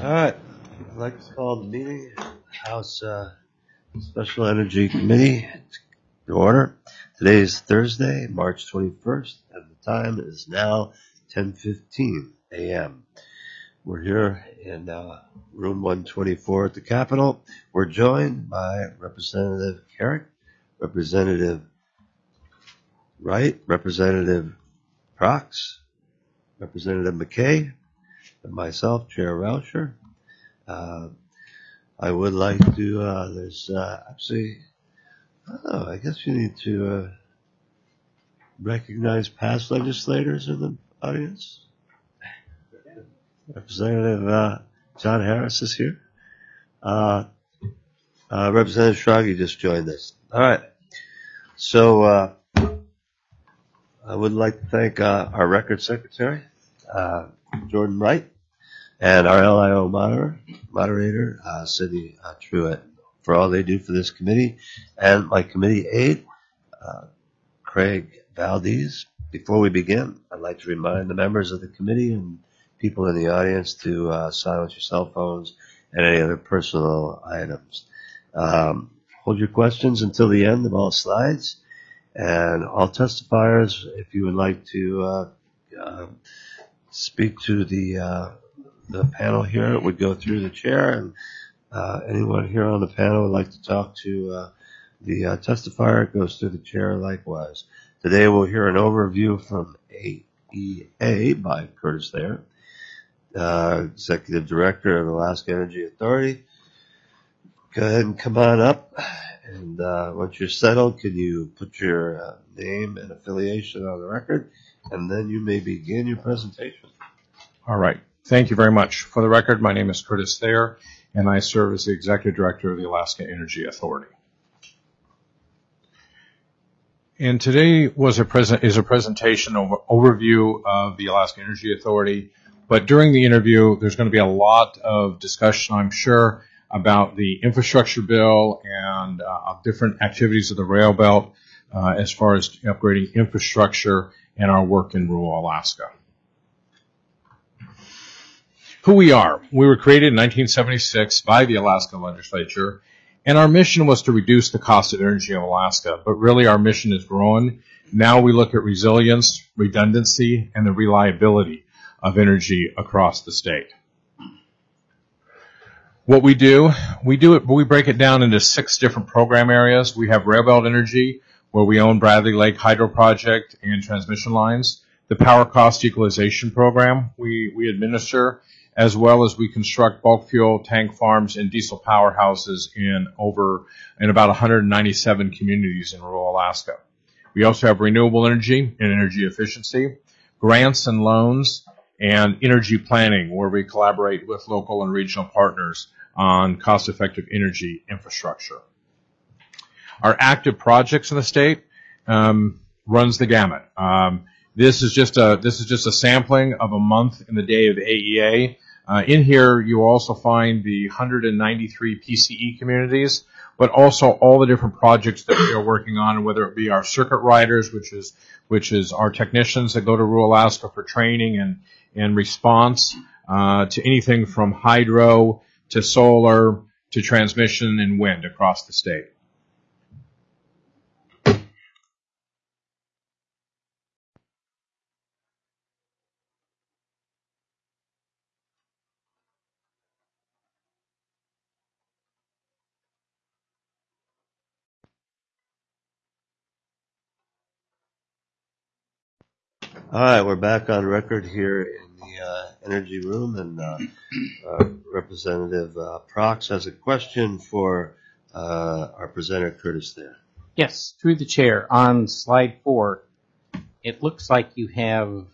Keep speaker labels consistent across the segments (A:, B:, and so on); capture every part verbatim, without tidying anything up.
A: All right. I'd like to call the meeting, House uh, Special Energy Committee, to order. Today is Thursday, March twenty-first, and the time is now ten fifteen a.m. We're here in uh, room one twenty-four at the Capitol. We're joined by Representative Carrick, Representative Wright, Representative Prox, Representative McKay, and myself, Chair Rauscher. Uh, I would like to, uh, there's uh, actually, oh, I guess you need to uh, recognize past legislators in the audience. Representative uh, John Harris is here. Uh, uh, Representative Schrage just joined us. All right. So uh, I would like to thank uh, our record secretary, uh, Jordan Wright, and our L I O moderator, moderator uh, Cindy uh, Truitt, for all they do for this committee, and my committee aide, uh, Craig Valdez. Before we begin, I'd like to remind the members of the committee and people in the audience to uh, silence your cell phones and any other personal items. Um, hold your questions until the end of all slides, and all testifiers, if you would like to uh, uh, speak to the uh, the panel here, it would go through the chair, and uh, anyone here on the panel would like to talk to uh, the uh, testifier, it goes through the chair likewise. Today we'll hear an overview from A E A by Curtis Thayer, uh, Executive Director of Alaska Energy Authority. Go ahead and come on up, and uh, once you're settled, can you put your uh, name and affiliation on the record, and then you may begin your presentation.
B: All right. Thank you very much. For the record, my name is Curtis Thayer, and I serve as the Executive Director of the Alaska Energy Authority. And today was a present is a presentation over, overview of the Alaska Energy Authority. But during the interview, there's going to be a lot of discussion, I'm sure, about the infrastructure bill and uh, different activities of the rail belt uh, as far as upgrading infrastructure and our work in rural Alaska. Who we are. We were created in nineteen seventy-six by the Alaska Legislature, and our mission was to reduce the cost of energy in Alaska. But really, our mission is growing. Now we look at resilience, redundancy, and the reliability of energy across the state. What we do, we do it, we break it down into six different program areas. We have Railbelt Energy, where we own Bradley Lake Hydro Project and transmission lines. The Power Cost Equalization Program we, we administer, as well as we construct bulk fuel tank farms and diesel powerhouses in over in about one hundred ninety-seven communities in rural Alaska. We also have renewable energy and energy efficiency, grants and loans, and energy planning, where we collaborate with local and regional partners on cost-effective energy infrastructure. Our active projects in the state um, runs the gamut. Um, this is just a this is just a sampling of a month in the day of A E A. Uh, in here, you also find the one hundred ninety-three P C E communities, but also all the different projects that we are working on, whether it be our circuit riders, which is which is our technicians that go to rural Alaska for training and and response, uh, to anything from hydro to solar to transmission and wind across the state.
A: All right, we're back on record here in the uh, Energy Room, and uh, uh, Representative uh, Prox has a question for uh, our presenter, Curtis Thayer.
C: Yes, through the chair. On slide four, it looks like you have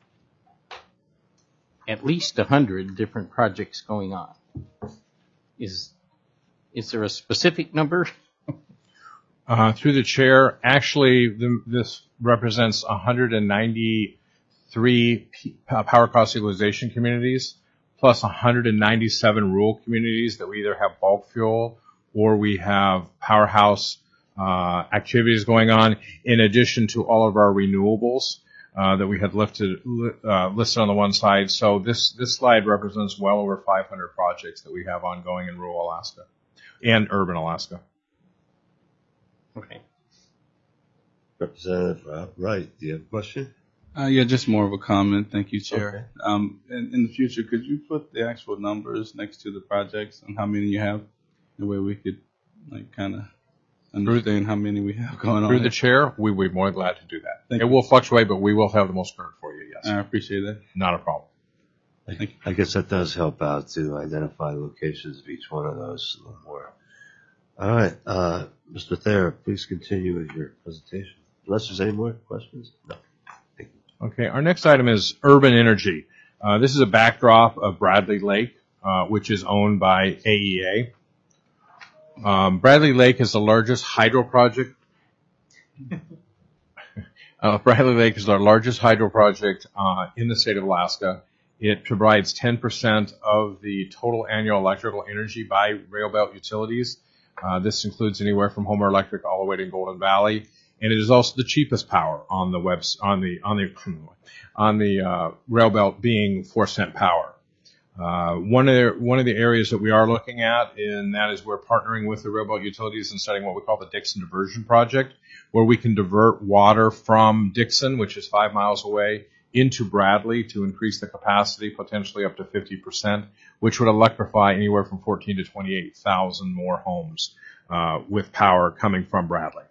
C: at least a hundred different projects going on. Is is there a specific number?
B: Uh, through the chair, actually, the, this represents one hundred ninety-three P, uh, power cost equalization communities, plus one hundred ninety-seven rural communities that we either have bulk fuel or we have powerhouse uh, activities going on, in addition to all of our renewables. uh, that we had lifted, uh, listed on the one side. So this, this slide represents well over five hundred projects that we have ongoing in rural Alaska and urban Alaska.
C: Okay.
A: Representative uh, Wright, do you have a question?
D: Uh, yeah, just more of a comment. Thank you, Chair.
A: Okay.
D: Um, in, in the future, could you put the actual numbers next to the projects and how many you have? The way we could, like, kind of understand how many we have going on.
B: Through the chair, we would be more glad to do that.
D: Thank
B: it
D: you.
B: will fluctuate, but we will have the most current for you, yes.
D: I appreciate that.
B: Not a problem.
A: I, I guess that does help out to identify the locations of each one of those a little more. All right, uh, Mister Thayer, please continue with your presentation. Unless there's any more questions? No. Thank you.
B: Okay, our next item is urban energy. Uh, this is a backdrop of Bradley Lake, uh, which is owned by A E A. Um, Bradley Lake is the largest hydro project. uh, Bradley Lake is our largest hydro project uh, in the state of Alaska. It provides ten percent of the total annual electrical energy by railbelt utilities. Uh, this includes anywhere from Homer Electric all the way to Golden Valley, and it is also the cheapest power on the webs on the on the on the uh, railbelt, being four cent power. Uh, one of the, one of the areas that we are looking at, and that is we're partnering with the railbelt utilities and starting what we call the Dixon Diversion Project, where we can divert water from Dixon, which is five miles away, into Bradley to increase the capacity potentially up to fifty percent, which would electrify anywhere from fourteen to twenty-eight thousand more homes uh, with power coming from Bradley.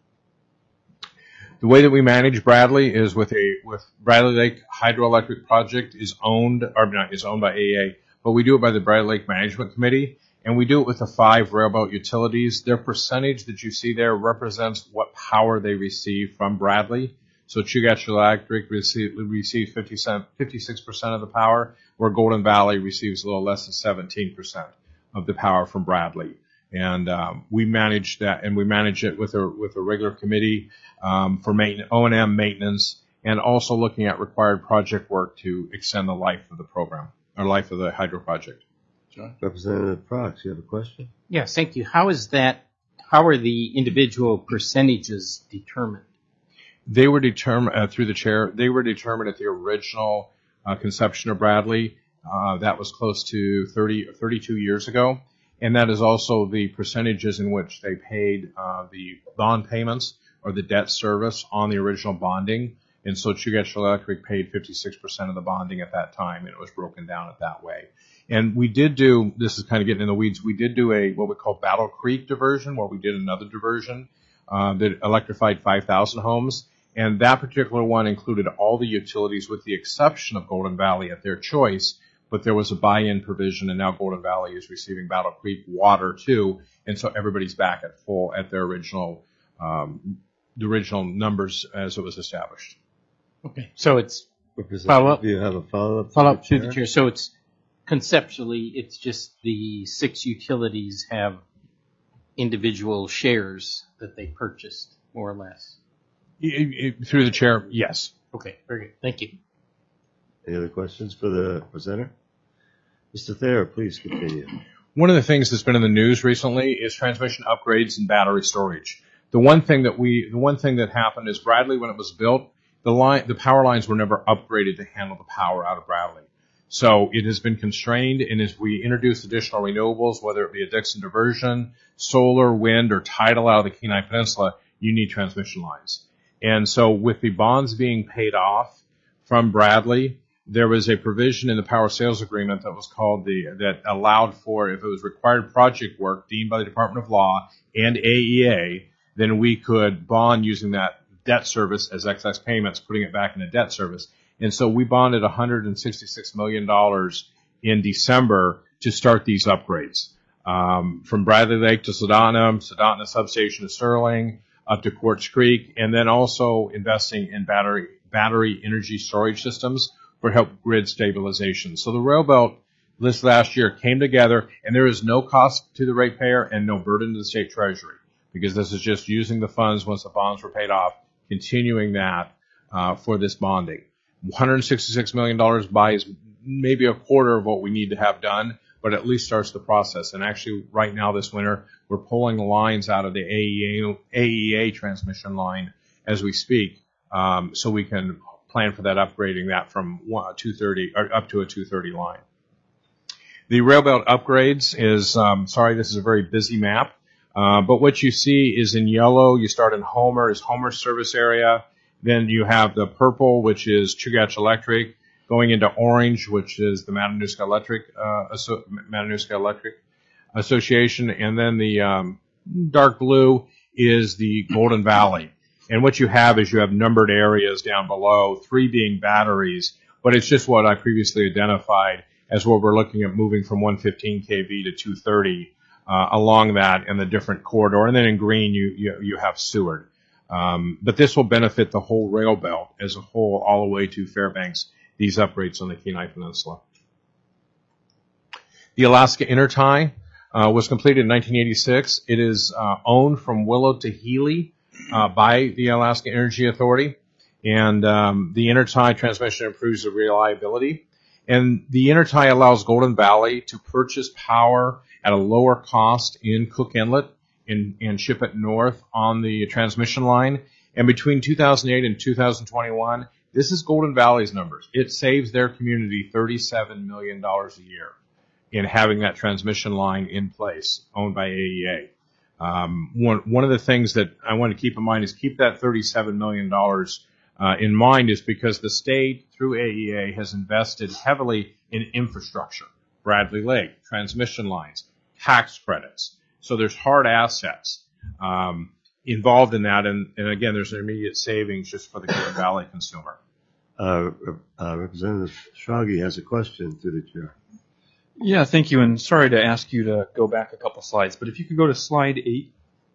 B: The way that we manage Bradley is with a with Bradley Lake Hydroelectric Project is owned or not is owned by A E A, but we do it by the Bradley Lake Management Committee, and we do it with the five railboat utilities. Their percentage that you see there represents what power they receive from Bradley. So Chugach Electric receive, receives fifty-six percent of the power, where Golden Valley receives a little less than seventeen percent of the power from Bradley. And um, we manage that, and we manage it with a with a regular committee um, for maintenance, O and M maintenance, and also looking at required project work to extend the life of the program, or life of the hydro project.
D: Sure.
A: Representative Prox, you have a question?
C: Yes, thank you. How is that, how are the individual percentages determined?
B: They were determined uh, through the chair. They were determined at the original uh, conception of Bradley. Uh, that was close to thirty, thirty-two years ago, and that is also the percentages in which they paid uh, the bond payments or the debt service on the original bonding. And so Chugach Electric paid fifty-six percent of the bonding at that time, and it was broken down at that way. And we did do, this is kind of getting in the weeds, we did do a what we call Battle Creek diversion, where we did another diversion uh, that electrified five thousand homes. And that particular one included all the utilities with the exception of Golden Valley at their choice, but there was a buy-in provision, and now Golden Valley is receiving Battle Creek water too, and so everybody's back at full at their original, um, the original numbers as it was established.
C: Okay, so it's
A: Representative,
C: Follow up.
A: do you have a follow-up? to
C: follow
A: the
C: up to the
A: chair?
C: chair. So it's conceptually, it's just the six utilities have individual shares that they purchased, more or less.
B: It, it, through the chair, yes.
C: Okay, very good. Thank you.
A: Any other questions for the presenter? Mister Thayer, please continue.
B: One of the things that's been in the news recently is transmission upgrades and battery storage. The one thing that we, the one thing that happened is Bradley, when it was built, the line, the power lines were never upgraded to handle the power out of Bradley. So it has been constrained, and as we introduce additional renewables, whether it be a Dixon diversion, solar, wind, or tidal out of the Kenai Peninsula, you need transmission lines. And so with the bonds being paid off from Bradley, there was a provision in the power sales agreement that was called the, that allowed for, if it was required project work deemed by the Department of Law and A E A, then we could bond using that debt service as excess payments, putting it back into debt service. And so we bonded one hundred sixty-six million dollars in December to start these upgrades. Um, from Bradley Lake to Soldotna, Soldotna Substation to Sterling, up to Quartz Creek, and then also investing in battery battery energy storage systems for help grid stabilization. So the railbelt this last year came together, and there is no cost to the ratepayer and no burden to the state treasury, because this is just using the funds once the bonds were paid off, continuing that uh, for this bonding. one hundred sixty-six million dollars buys maybe a quarter of what we need to have done, but at least starts the process. And actually, right now this winter, we're pulling the lines out of the A E A, A E A transmission line as we speak, um, so we can plan for that upgrading that from two thirty or up to a two thirty line. The rail belt upgrades is, um, sorry, this is a very busy map, uh, but what you see is in yellow, you start in Homer, is Homer's service area. Then you have the purple, which is Chugach Electric, going into orange, which is the Matanuska Electric, uh, Matanuska Electric Association, and then the um, dark blue is the Golden Valley. And what you have is you have numbered areas down below, three being batteries, but it's just what I previously identified as what we're looking at moving from one fifteen K V to two thirty uh, along that in the different corridor. And then in green, you you, you have Seward. Um, but this will benefit the whole rail belt as a whole, all the way to Fairbanks, these upgrades on the Kenai Peninsula. The Alaska Intertie uh, was completed in nineteen eighty-six. It is uh, owned from Willow to Healy uh, by the Alaska Energy Authority. And um, the Intertie transmission improves the reliability. And the Intertie allows Golden Valley to purchase power at a lower cost in Cook Inlet and, and ship it north on the transmission line. And between two thousand eight and two thousand twenty-one, this is Golden Valley's numbers. It saves their community thirty-seven million dollars a year in having that transmission line in place, owned by A E A. Um, one, one of the things that I want to keep in mind is keep that thirty-seven million dollars uh, in mind, is because the state, through A E A, has invested heavily in infrastructure, Bradley Lake, transmission lines, tax credits. So there's hard assets um, involved in that, and, and again, there's an immediate savings just for the Golden Valley consumer.
A: Uh, uh, Representative Schrage has a question through the chair.
E: Yeah, thank you, and sorry to ask you to go back a couple slides, but if you could go to slide eight.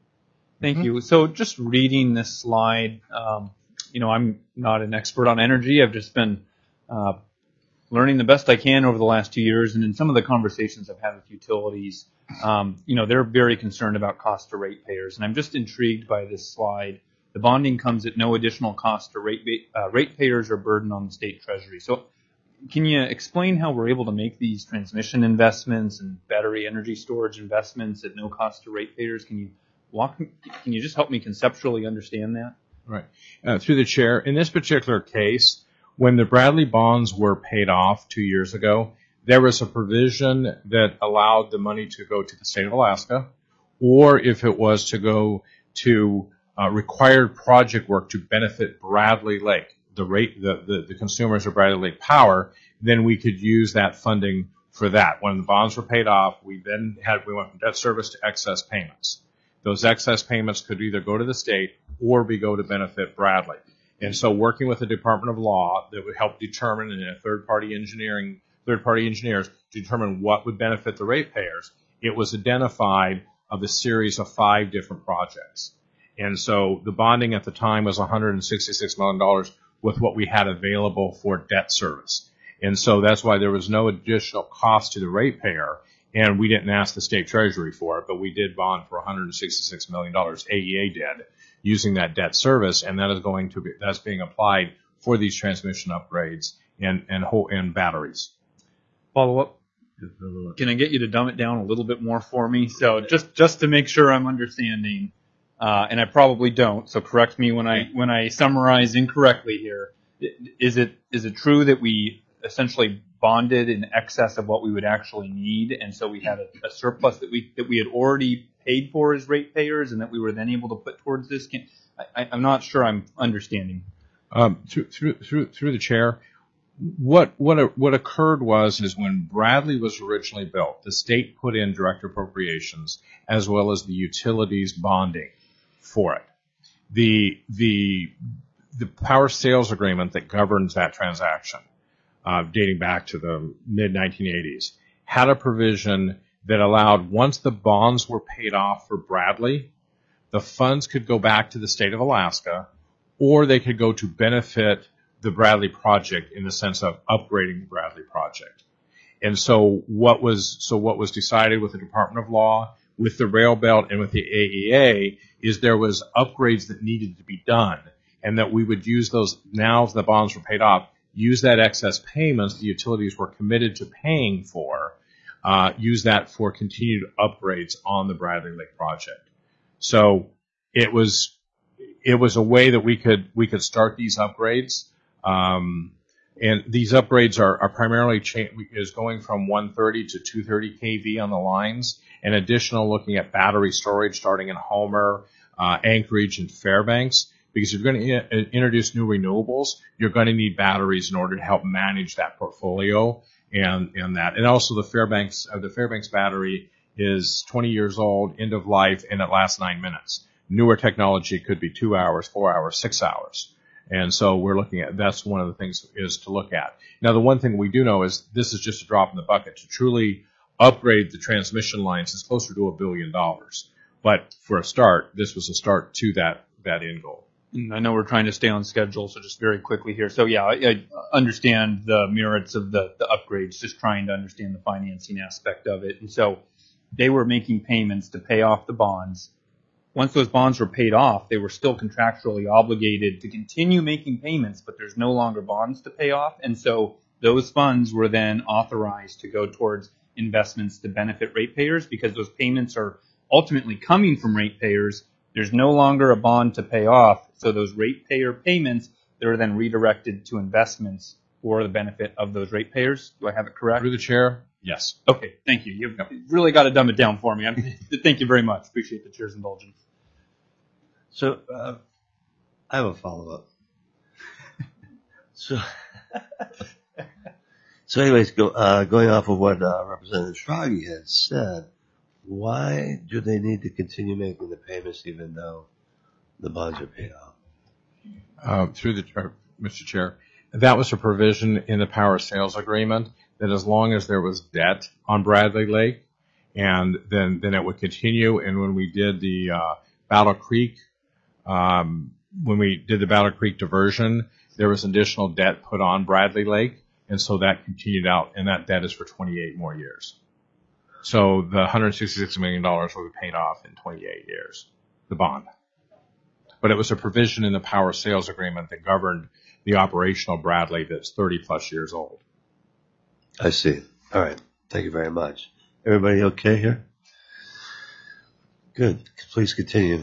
E: Thank mm-hmm. you. So just reading this slide, um, you know, I'm not an expert on energy. I've just been uh, learning the best I can over the last two years, and in some of the conversations I've had with utilities, um, you know, they're very concerned about cost to ratepayers, and I'm just intrigued by this slide. The bonding comes at no additional cost to rate uh, ratepayers or burden on the state treasury. So can you explain how we're able to make these transmission investments and battery energy storage investments at no cost to ratepayers? Can you walk? Can you just help me conceptually understand that?
B: Right. Uh, through the chair, in this particular case, when the Bradley bonds were paid off two years ago, there was a provision that allowed the money to go to the state of Alaska, or if it was to go to uh, required project work to benefit Bradley Lake, the rate, the, the, the consumers of Bradley Lake Power, then we could use that funding for that. When the bonds were paid off, we then had, we went from debt service to excess payments. Those excess payments could either go to the state or be go to benefit Bradley. And so working with the Department of Law that would help determine, and a third-party engineering, third-party engineers to determine what would benefit the ratepayers, it was identified of a series of five different projects. And so the bonding at the time was one hundred sixty-six million dollars with what we had available for debt service. And so that's why there was no additional cost to the ratepayer, and we didn't ask the state treasury for it, but we did bond for one hundred sixty-six million dollars. A E A did, using that debt service, and that is going to be, that's being applied for these transmission upgrades and, and whole, and batteries.
E: Follow up. Can I get you to dumb it down a little bit more for me? So just, just to make sure I'm understanding, uh, and I probably don't, so correct me when I, when I summarize incorrectly here. Is it, is it true that we essentially bonded in excess of what we would actually need, and so we had a, a surplus that we, that we had already paid for as ratepayers, and that we were then able to put towards this? Can, I, I'm not sure I'm understanding.
B: Um, through, through, through, through the chair, what, what, what occurred was, is when Bradley was originally built, the state put in direct appropriations as well as the utilities bonding for it. The, the, the power sales agreement that governs that transaction, uh, dating back to the mid nineteen eighties, had a provision that allowed, once the bonds were paid off for Bradley, the funds could go back to the state of Alaska, or they could go to benefit the Bradley project in the sense of upgrading the Bradley project. And so what was, so what was decided with the Department of Law, with the rail belt, and with the A E A is there was upgrades that needed to be done, and that we would use those, now the bonds were paid off, use that excess payments the utilities were committed to paying for, uh, use that for continued upgrades on the Bradley Lake project. So it was, it was a way that we could, we could start these upgrades. Um, and these upgrades are, are primarily cha- is going from one thirty to two thirty kV on the lines, and additional looking at battery storage starting in Homer, uh, Anchorage, and Fairbanks. Because if you're going to I- introduce new renewables, you're going to need batteries in order to help manage that portfolio and, and that. And also the Fairbanks, uh, the Fairbanks battery is twenty years old, end of life, and it lasts nine minutes. Newer technology could be two hours, four hours, six hours. And so we're looking at, that's one of the things is to look at. Now, the one thing we do know is this is just a drop in the bucket. To truly upgrade the transmission lines is closer to a billion dollars. But for a start, this was a start to that, that end goal.
E: And I know we're trying to stay on schedule, so just very quickly here. So yeah, I, I understand the merits of the, the upgrades, just trying to understand the financing aspect of it. And so they were making payments to pay off the bonds. Once those bonds were paid off, they were still contractually obligated to continue making payments, but there's no longer bonds to pay off. And so those funds were then authorized to go towards investments to benefit ratepayers because those payments are ultimately coming from ratepayers. There's no longer a bond to pay off. So those ratepayer payments, they're then redirected to investments for the benefit of those ratepayers. Do I have it correct?
B: Through the chair? Yes.
E: Okay, thank you. You've really got to dumb it down for me. I'm, thank you very much. Appreciate the chair's indulgence.
A: So, uh, I have a follow-up. so, so anyways, go, uh, going off of what uh, Representative Schrage had said, why do they need to continue making the payments even though the bonds are paid off?
B: Uh, through the uh, Mister Chair, that was a provision in the power sales agreement that as long as there was debt on Bradley Lake, and then then it would continue. And when we did the uh, Battle Creek, um, when we did the Battle Creek diversion, there was additional debt put on Bradley Lake, and so that continued out, and that debt is for twenty-eight more years. So the one hundred sixty-six million dollars will be paid off in twenty-eight years, the bond. But it was a provision in the power sales agreement that governed the operational Bradley that's thirty plus years old.
A: I see. All right. Thank you very much. Everybody okay here? Good. Please continue.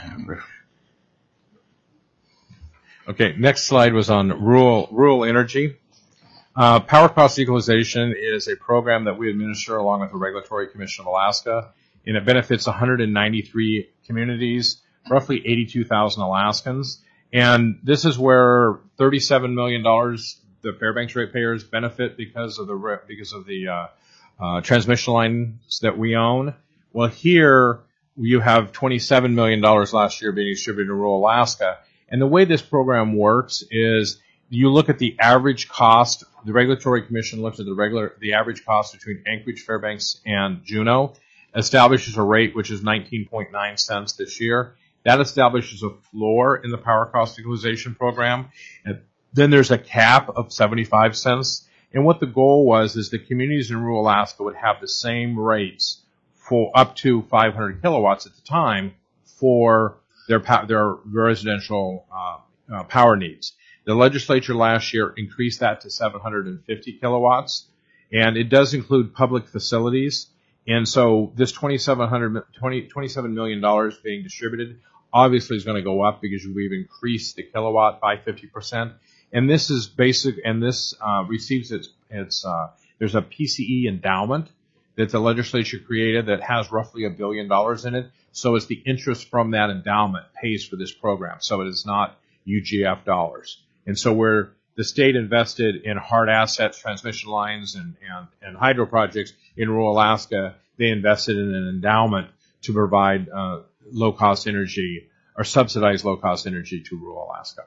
B: Okay, next slide was on rural rural energy. Uh, Power cost equalization is a program that we administer along with the Regulatory Commission of Alaska, and it benefits one hundred ninety-three communities, roughly eighty-two thousand Alaskans. And this is where thirty-seven million dollars the Fairbanks ratepayers benefit because of the because of the uh, uh, transmission lines that we own. Well, here you have twenty-seven million dollars last year being distributed to rural Alaska. And the way this program works is you look at the average cost. The Regulatory Commission looks at the regular the average cost between Anchorage, Fairbanks, and Juneau, establishes a rate which is nineteen point nine cents this year. That establishes a floor in the power cost equalization program. And then there's a cap of seventy-five cents. And what the goal was is the communities in rural Alaska would have the same rates for up to five hundred kilowatts at the time for their their residential uh, uh, power needs. The legislature last year increased that to seven hundred fifty kilowatts, and it does include public facilities. And so this twenty-seven hundred, twenty, twenty-seven million dollars being distributed obviously is going to go up because we've increased the kilowatt by fifty percent. And this is basic, and this uh, receives its, its uh, there's a P C E endowment that the legislature created that has roughly a billion dollars in it. So it's the interest from that endowment pays for this program. So it is not U G F dollars. And so where the state invested in hard assets, transmission lines, and, and, and hydro projects in rural Alaska, they invested in an endowment to provide uh, low-cost energy or subsidize low-cost energy to rural Alaska.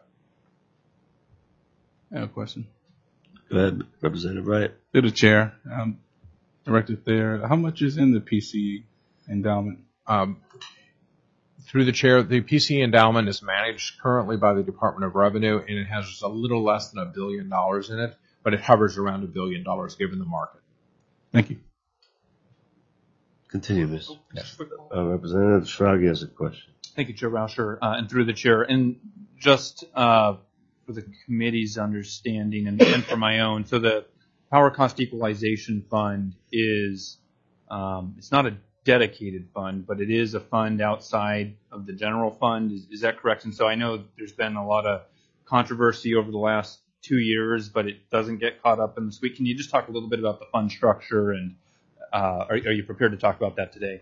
D: I have a question.
A: Go ahead, Representative Wright.
D: To the chair, um, Director Thayer, how much is in the P C E endowment?
B: Um, through the chair, the P C E endowment is managed currently by the Department of Revenue, and it has just a little less than a billion dollars in it, but it hovers around a billion dollars given the market.
D: Thank you.
A: Continue, Miz
B: Yes.
A: Uh, Representative Schrage has a question.
E: Thank you, Chair Rauscher, uh, and through the chair. And just uh, for the committee's understanding and, and for my own, so the Power Cost Equalization Fund is, um, it's not a dedicated fund, but it is a fund outside of the general fund. Is, is that correct? And so I know there's been a lot of controversy over the last two years, but it doesn't get caught up in the suite. Can you just talk a little bit about the fund structure, and uh, are, are you prepared to talk about that today?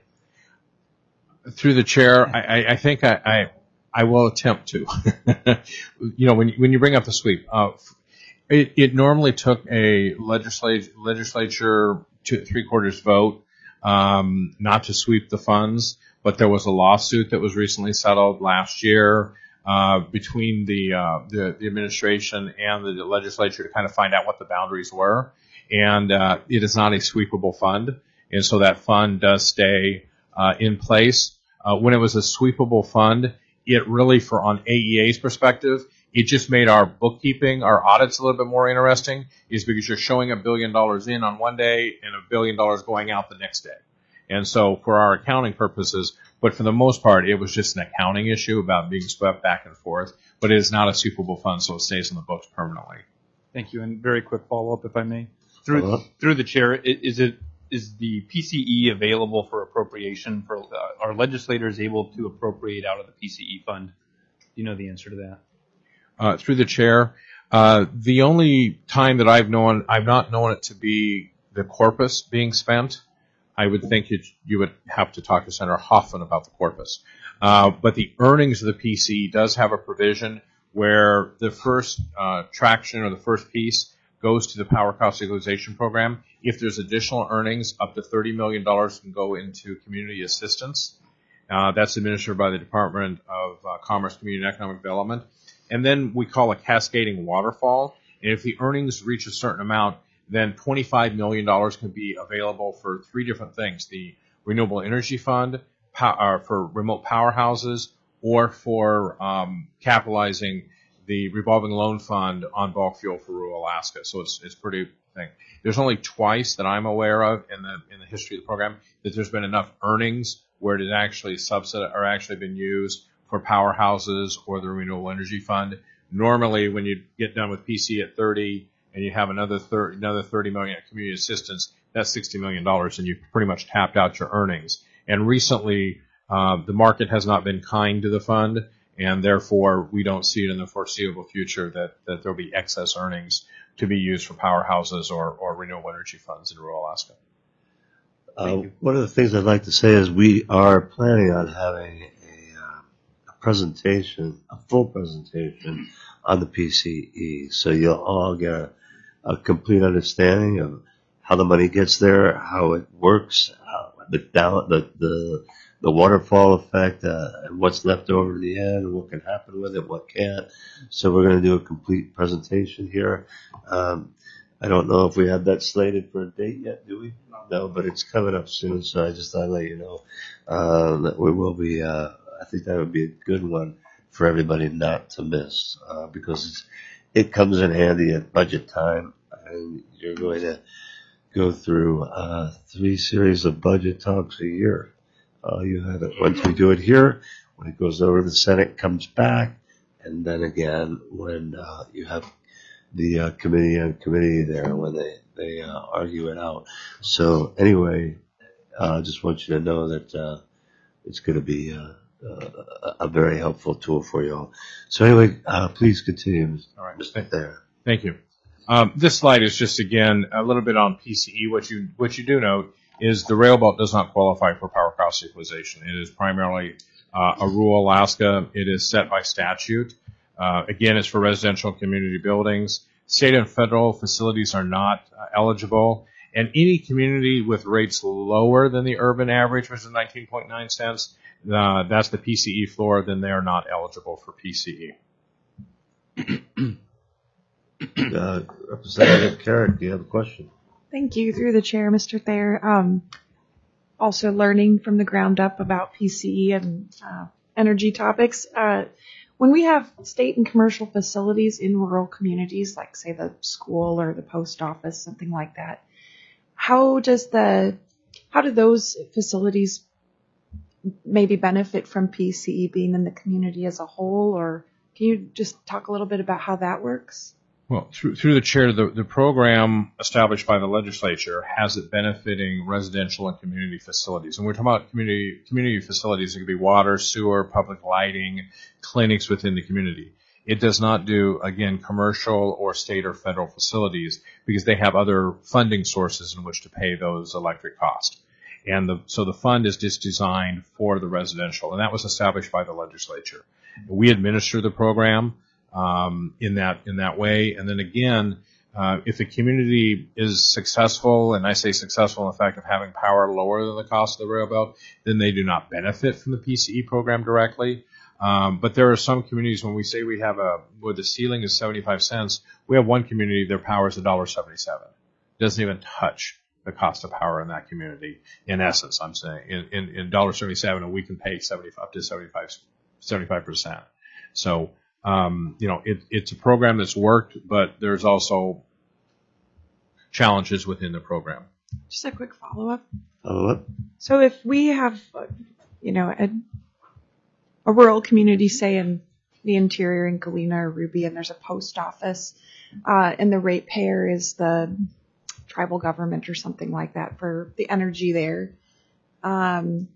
B: Through the chair, I, I, I think I, I, I will attempt to. You know, when, when you bring up the sweep, uh, it, it normally took a legislature, legislature two, three quarters vote um, not to sweep the funds, but there was a lawsuit that was recently settled last year uh, between the, uh, the the administration and the legislature to kind of find out what the boundaries were. And uh, it is not a sweepable fund, and so that fund does stay uh, in place. Uh, when it was a sweepable fund, it really, for on A E A's perspective, it just made our bookkeeping, our audits a little bit more interesting, is because you're showing a billion dollars in on one day and a billion dollars going out the next day. And so for our accounting purposes, but for the most part, it was just an accounting issue about being swept back and forth. But it is not a sweepable fund, so it stays in the books permanently.
E: Thank you. And very quick follow-up, if I may. Through
A: Follow-up?
E: through the chair, i- is it is the P C E available for appropriation? For uh, are legislators able to appropriate out of the P C E fund? Do you know the answer to that?
B: Uh, through the chair, uh, the only time that I've known, I've not known it to be the corpus being spent. I would think it, you would have to talk to Senator Hoffman about the corpus. Uh, but the earnings of the P C E does have a provision where the first uh, traction or the first piece goes to the power cost equalization program. If there's additional earnings, up to thirty million dollars can go into community assistance. Uh, that's administered by the Department of uh, Commerce, Community and Economic Development. And then we call a cascading waterfall. And if the earnings reach a certain amount, then twenty-five million dollars can be available for three different things: the Renewable Energy Fund, pow- uh, for remote powerhouses, or for um, capitalizing the revolving loan fund on bulk fuel for rural Alaska. So it's it's pretty thing. There's only twice that I'm aware of in the in the history of the program that there's been enough earnings where it has actually subsidized or actually been used for powerhouses or the Renewable Energy Fund. Normally, when you get done with P C at thirty and you have another thirty, another thirty million at community assistance, that's sixty million dollars, and you've pretty much tapped out your earnings. And recently, uh, the market has not been kind to the fund, and therefore we don't see it in the foreseeable future that, that there'll be excess earnings to be used for powerhouses or, or renewable energy funds in rural Alaska.
A: Uh, one of the things I'd like to say is we are planning on having a, uh, a presentation, a full presentation on the P C E, so you'll all get a, a complete understanding of how the money gets there, how it works, how the down, the the the waterfall effect, uh, and what's left over at the end, what can happen with it, what can't. So we're going to do a complete presentation here. Um, I don't know if we have that slated for a date yet, do we? No, but it's coming up soon, so I just thought I'd let you know uh, that we will be. Uh, I think that would be a good one for everybody not to miss, uh, because it's, it comes in handy at budget time, and you're going to go through uh, three series of budget talks a year. Uh, you have it once we do it here, when it goes over to the Senate, comes back, and then again when uh, you have the uh, committee on committee there when they they uh, argue it out. So anyway, I uh, just want you to know that uh, it's going to be uh, uh, a very helpful tool for you all. So anyway, uh, please continue.
B: All right.
A: Mister Thayer.
B: Thank you. Um, this slide is just, again, a little bit on P C E. What you what you do note is the rail belt does not qualify for power cost equalization. It is primarily uh, a rural Alaska. It is set by statute. Uh, again, it's for residential and community buildings. State and federal facilities are not uh, eligible. And any community with rates lower than the urban average, which is nineteen point nine cents, uh, that's the P C E floor, then they are not eligible for P C E.
A: Uh, Representative Carrick, do you have a question?
F: Thank you. Through the chair, Mister Thayer. Um, also learning from the ground up about P C E and uh, energy topics. Uh, when we have state and commercial facilities in rural communities, like say the school or the post office, something like that, how does the how do those facilities maybe benefit from P C E being in the community as a whole? Or can you just talk a little bit about how that works?
B: Well, through, through the chair, the, the program established by the legislature has it benefiting residential and community facilities. And we're talking about community community facilities. It could be water, sewer, public lighting, clinics within the community. It does not do, again, commercial or state or federal facilities because they have other funding sources in which to pay those electric costs. And the, so the fund is just designed for the residential, and that was established by the legislature. We administer the program um, in that in that way, and then again, uh, if the community is successful, and I say successful in the fact of having power lower than the cost of the rail belt, then they do not benefit from the P C E program directly. Um, but there are some communities when we say we have a where the ceiling is seventy-five cents, we have one community their power is one dollar seventy-seven. It doesn't even touch the cost of power in that community. In essence, I'm saying in in, in one dollar seventy-seven, and we can pay seventy-five up to seventy-five percent. So um, you know it, it's a program that's worked, but there's also challenges within the program.
F: Just a quick follow up.
A: Follow up.
F: So if we have, uh, you know, a, a rural community, say in the interior in Galena or Ruby, and there's a post office, uh, and the ratepayer is the tribal government or something like that for the energy there, um,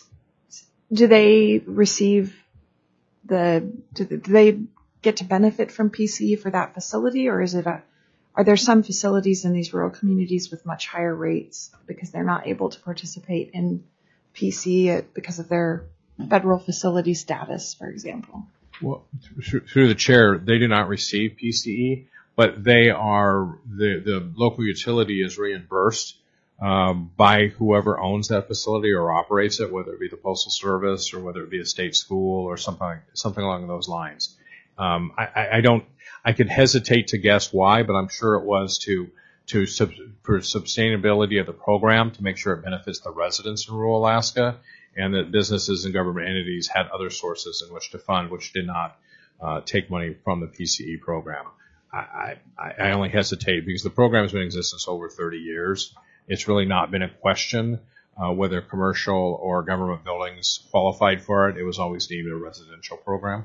F: do they receive the, do they get to benefit from P C E for that facility, or is it a, are there some facilities in these rural communities with much higher rates because they're not able to participate in P C E because of their federal facility status, for example?
B: Well, through the chair, they do not receive P C E, but they are, the, the local utility is reimbursed um, by whoever owns that facility or operates it, whether it be the Postal Service or whether it be a state school or something something along those lines. Um, I, I don't, I could hesitate to guess why, but I'm sure it was to to sub, for sustainability of the program, to make sure it benefits the residents in rural Alaska, and that businesses and government entities had other sources in which to fund, which did not uh, take money from the P C E program. I, I, I only hesitate because the program has been in existence over thirty years. It's really not been a question uh, whether commercial or government buildings qualified for it. It was always deemed a residential program.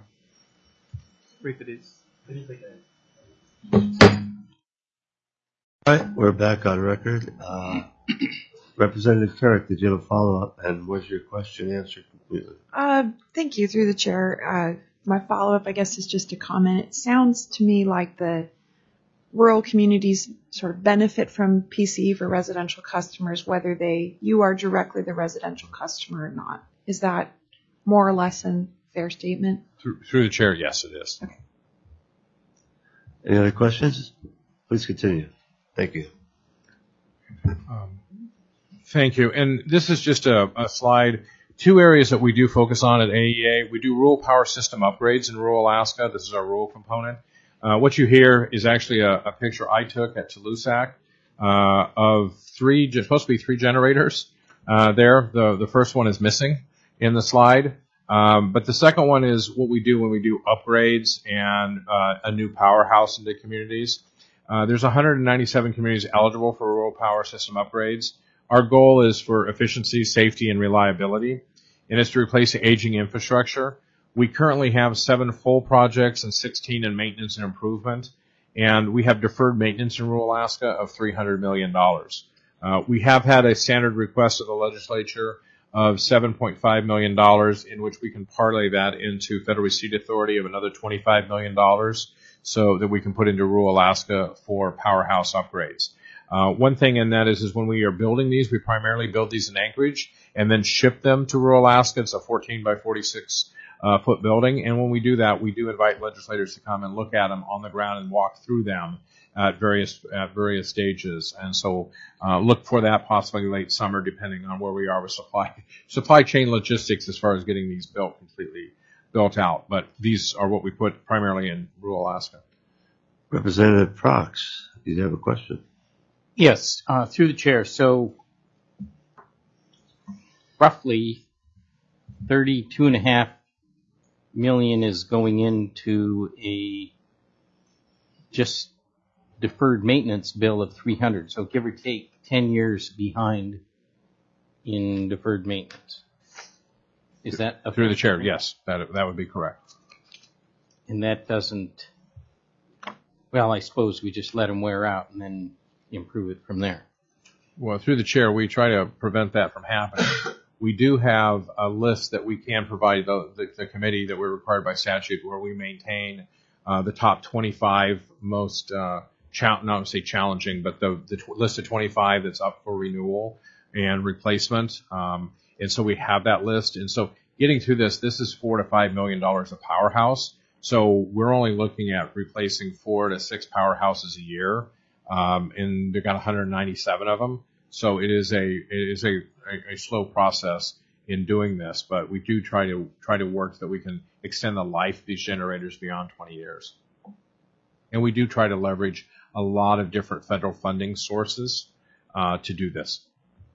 E: If it is.
A: All right, we're back on record. Uh, Representative Carrick, did you have a follow-up, and was your question answered completely?
F: Uh, thank you, through the chair. Uh, my follow-up, I guess, is just a comment. It sounds to me like the rural communities sort of benefit from P C E for residential customers, whether they you are directly the residential customer or not. Is that more or less a fair statement?
B: Through, through the chair, yes, it is.
F: Okay.
A: Any other questions? Please continue. Thank you.
B: Um, thank you. And this is just a, a slide. Two areas that we do focus on at A E A. We do rural power system upgrades in rural Alaska. This is our rural component. Uh, what you hear is actually a, a picture I took at Talusac uh, of three, just supposed to be three generators uh, there. The, the first one is missing in the slide. Um, but the second one is what we do when we do upgrades and uh, a new powerhouse into communities. Uh, there's one hundred ninety-seven communities eligible for rural power system upgrades. Our goal is for efficiency, safety, and reliability, and it's to replace the aging infrastructure. We currently have seven full projects and sixteen in maintenance and improvement, and we have deferred maintenance in rural Alaska of three hundred million dollars. Uh, we have had a standard request of the legislature of seven point five million dollars, in which we can parlay that into federal receipt authority of another twenty-five million dollars, so that we can put into rural Alaska for powerhouse upgrades. Uh, one thing in that is, is when we are building these, we primarily build these in Anchorage and then ship them to rural Alaska. It's a fourteen by forty-six uh, foot building. And when we do that, we do invite legislators to come and look at them on the ground and walk through them at various, at various stages. And so, uh, look for that possibly late summer, depending on where we are with supply, supply chain logistics as far as getting these built completely built out. But these are what we put primarily in rural Alaska.
A: Representative Prox, do you have a question?
C: Yes, uh, through the chair. So roughly thirty-two and a half million is going into a just deferred maintenance bill of three hundred. So give or take ten years behind in deferred maintenance. Is that a
B: through the chair? Yes, that that would be correct.
C: And that doesn't. Well, I suppose we just let them wear out and then improve it from there.
B: Well, through the chair, we try to prevent that from happening. We do have a list that we can provide the, the, the committee that we're required by statute, where we maintain uh, the top twenty-five most, uh, cha- not to say challenging, but the, the tw- list of twenty-five that's up for renewal and replacement. Um, and so we have that list. And so getting through this, this is four to five million dollars a powerhouse. So we're only looking at replacing four to six powerhouses a year. Um, and they've got one hundred ninety-seven of them. So it is a, it is a, a, a slow process in doing this, but we do try to, try to work so that we can extend the life of these generators beyond twenty years. And we do try to leverage a lot of different federal funding sources, uh, to do this.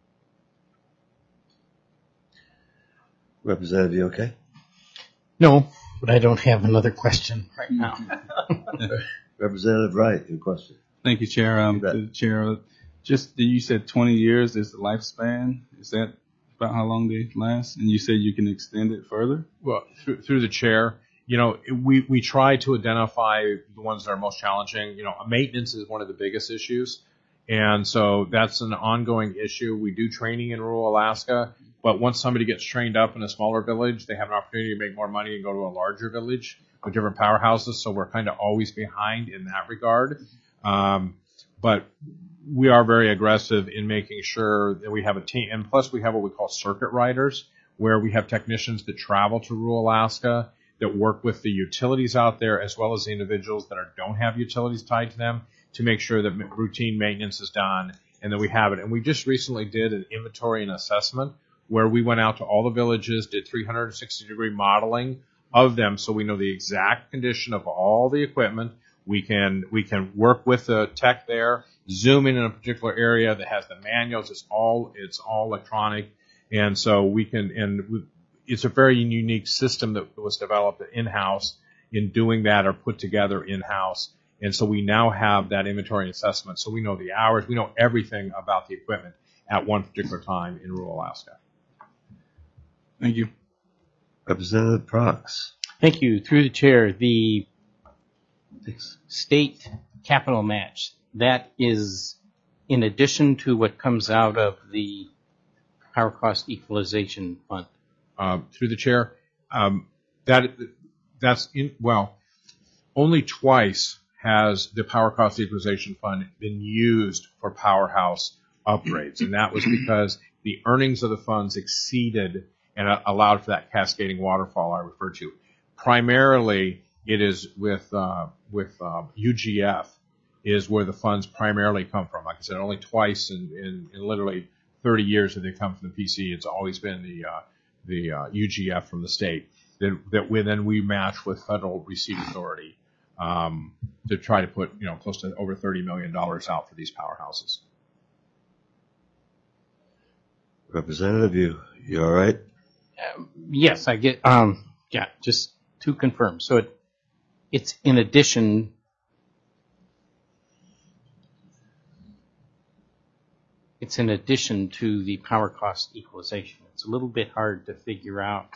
A: Representative, you okay?
C: No, but I don't have another question right now.
A: Representative Wright, your question.
D: Thank you, Chair. Um,
A: You bet.
D: to the Chair, just you said twenty years is the lifespan. Is that about how long they last? And you said you can extend it further?
B: Well, through, through the chair, you know, we, we try to identify the ones that are most challenging. You know, maintenance is one of the biggest issues. And so that's an ongoing issue. We do training in rural Alaska, but once somebody gets trained up in a smaller village, they have an opportunity to make more money and go to a larger village with different powerhouses. So we're kind of always behind in that regard. Um, but we are very aggressive in making sure that we have a team. And plus we have what we call circuit riders, where we have technicians that travel to rural Alaska that work with the utilities out there, as well as the individuals that are, don't have utilities tied to them, to make sure that routine maintenance is done and that we have it. And we just recently did an inventory and assessment where we went out to all the villages, did three hundred sixty degree modeling of them, so we know the exact condition of all the equipment. We can we can work with the tech there, zoom in in a particular area that has the manuals. It's all it's all electronic, and so we can and we, it's a very unique system that was developed in-house in doing that or put together in-house. And so we now have that inventory and assessment. So we know the hours, we know everything about the equipment at one particular time in rural Alaska.
D: Thank you.
A: Representative Prox.
C: Thank you. Through the chair, the
A: Thanks.
C: state capital match, that is in addition to what comes out of the power cost equalization fund.
B: Uh, through the chair, um, that that's in, well, only twice has the Power Cost Equalization Fund been used for powerhouse upgrades, and that was because the earnings of the funds exceeded and uh, allowed for that cascading waterfall I referred to. Primarily, it is with uh, with uh, U G F is where the funds primarily come from. Like I said, only twice in, in, in literally thirty years have they come from the P C E. It's always been the uh, the uh, U G F from the state that, that we, then we match with federal receipt authority. Um, to try to put, you know, close to over thirty million dollars out for these powerhouses.
A: Representative, you, you all right?
C: Um, yes, I get, um, yeah, just to confirm. So it, it's in addition, it's in addition to the power cost equalization. It's a little bit hard to figure out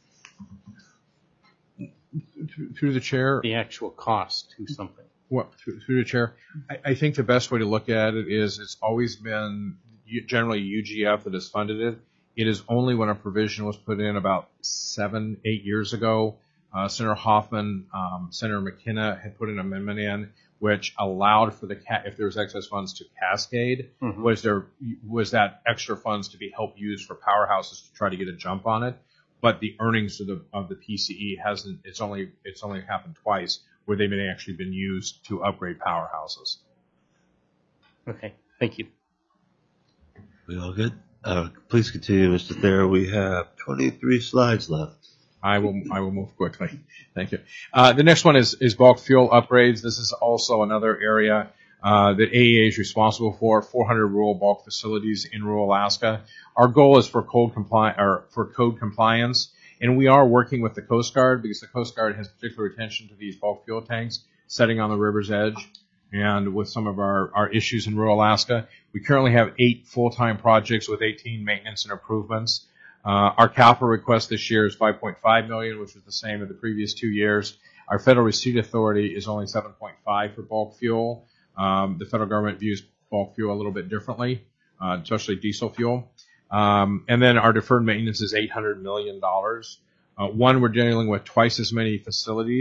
B: Through the chair,
C: the actual cost to something.
B: Well, through, through the chair, I, I think the best way to look at it is it's always been generally U G F that has funded it. It is only when a provision was put in about seven, eight years ago, uh, Senator Hoffman, um, Senator McKenna had put an amendment in which allowed for the ca- if there was excess funds to cascade.
C: Mm-hmm.
B: Was there was that extra funds to be help used for powerhouses to try to get a jump on it? But the earnings of the of the P C E hasn't. It's only it's only happened twice where they've been actually been used to upgrade powerhouses.
C: Okay, thank you.
A: We all good? Uh, please continue, Mister Thayer. We have twenty-three slides left.
B: I will I will move quickly. Thank you. Uh, the next one is is bulk fuel upgrades. This is also another area uh, that A E A is responsible for. four hundred rural bulk facilities in rural Alaska. Our goal is for code compli- or for code compliance, and we are working with the Coast Guard because the Coast Guard has particular attention to these bulk fuel tanks setting on the river's edge. And with some of our, our issues in rural Alaska, we currently have eight full-time projects with eighteen maintenance and improvements. Uh, our capital request this year is five point five million dollars, which was the same as the previous two years. Our federal receipt authority is only seven point five for bulk fuel. Um, the federal government views bulk fuel a little bit differently, uh, especially diesel fuel. Um, and then our deferred maintenance is eight hundred million dollars. Uh, one, we're dealing with twice as many facilities.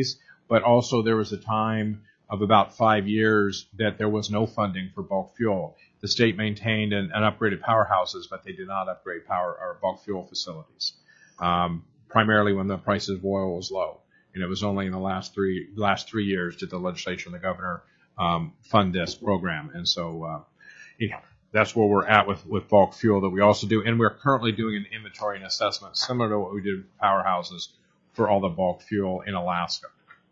B: but also there was a time of about five years that there was no funding for bulk fuel. The state maintained and, and upgraded powerhouses, but they did not upgrade power or bulk fuel facilities, um, primarily when the price of oil was low. And it was only in the last three last three years did the legislature and the governor um, fund this program. And so, uh, you know, that's where we're at with, with bulk fuel that we also do. And we're currently doing an inventory and assessment similar to what we did with powerhouses for all the bulk fuel in Alaska.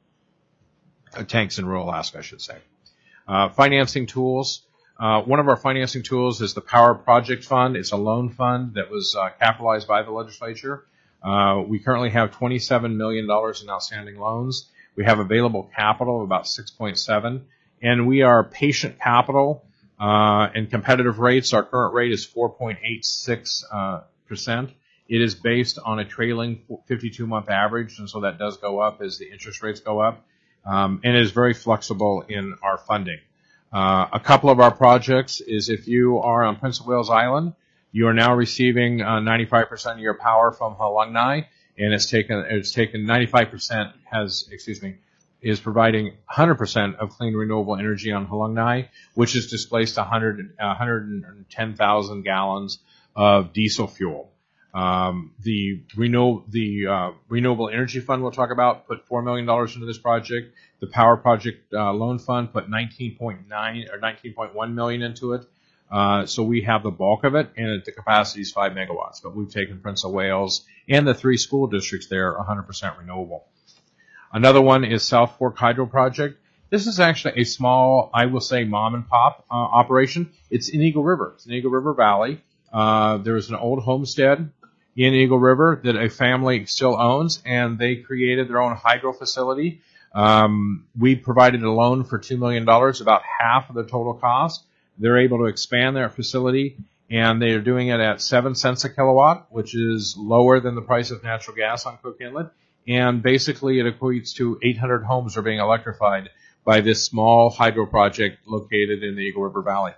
B: Uh, tanks in rural Alaska, I should say. Uh, financing tools. Uh, one of our financing tools is the Power Project Fund. It's a loan fund that was uh, capitalized by the legislature. Uh, we currently have twenty-seven million dollars in outstanding loans. We have available capital of about six point seven, and we are patient capital uh, and competitive rates. Our current rate is four point eight six percent. It is based on a trailing fifty-two month average, and so that does go up as the interest rates go up, um, and it is very flexible in our funding. Uh, a couple of our projects is if you are on Prince of Wales Island, you are now receiving uh, ninety-five percent of your power from Halungnai, and it's taken it's taken ninety-five percent has excuse me is providing one hundred percent of clean renewable energy on Halungnai, which has displaced one hundred, one hundred ten thousand gallons of diesel fuel. Um, the renew the uh, renewable energy fund we'll talk about put four million dollars into this project. The Power Project uh, Loan Fund put nineteen point nine or nineteen point one million into it. Uh, so we have the bulk of it, and the capacity is five megawatts. But we've taken Prince of Wales and the three school districts there, one hundred percent renewable. Another one is South Fork Hydro Project. This is actually a small, I will say, mom and pop uh, operation. It's in Eagle River. It's in Eagle River Valley. Uh, there is an old homestead in Eagle River that a family still owns, and they created their own hydro facility. Um, we provided a loan for two million dollars, about half of the total cost. They're able to expand their facility, and they are doing it at seven cents a kilowatt, which is lower than the price of natural gas on Cook Inlet. And basically, it equates to eight hundred homes are being electrified by this small hydro project located in the Eagle River Valley.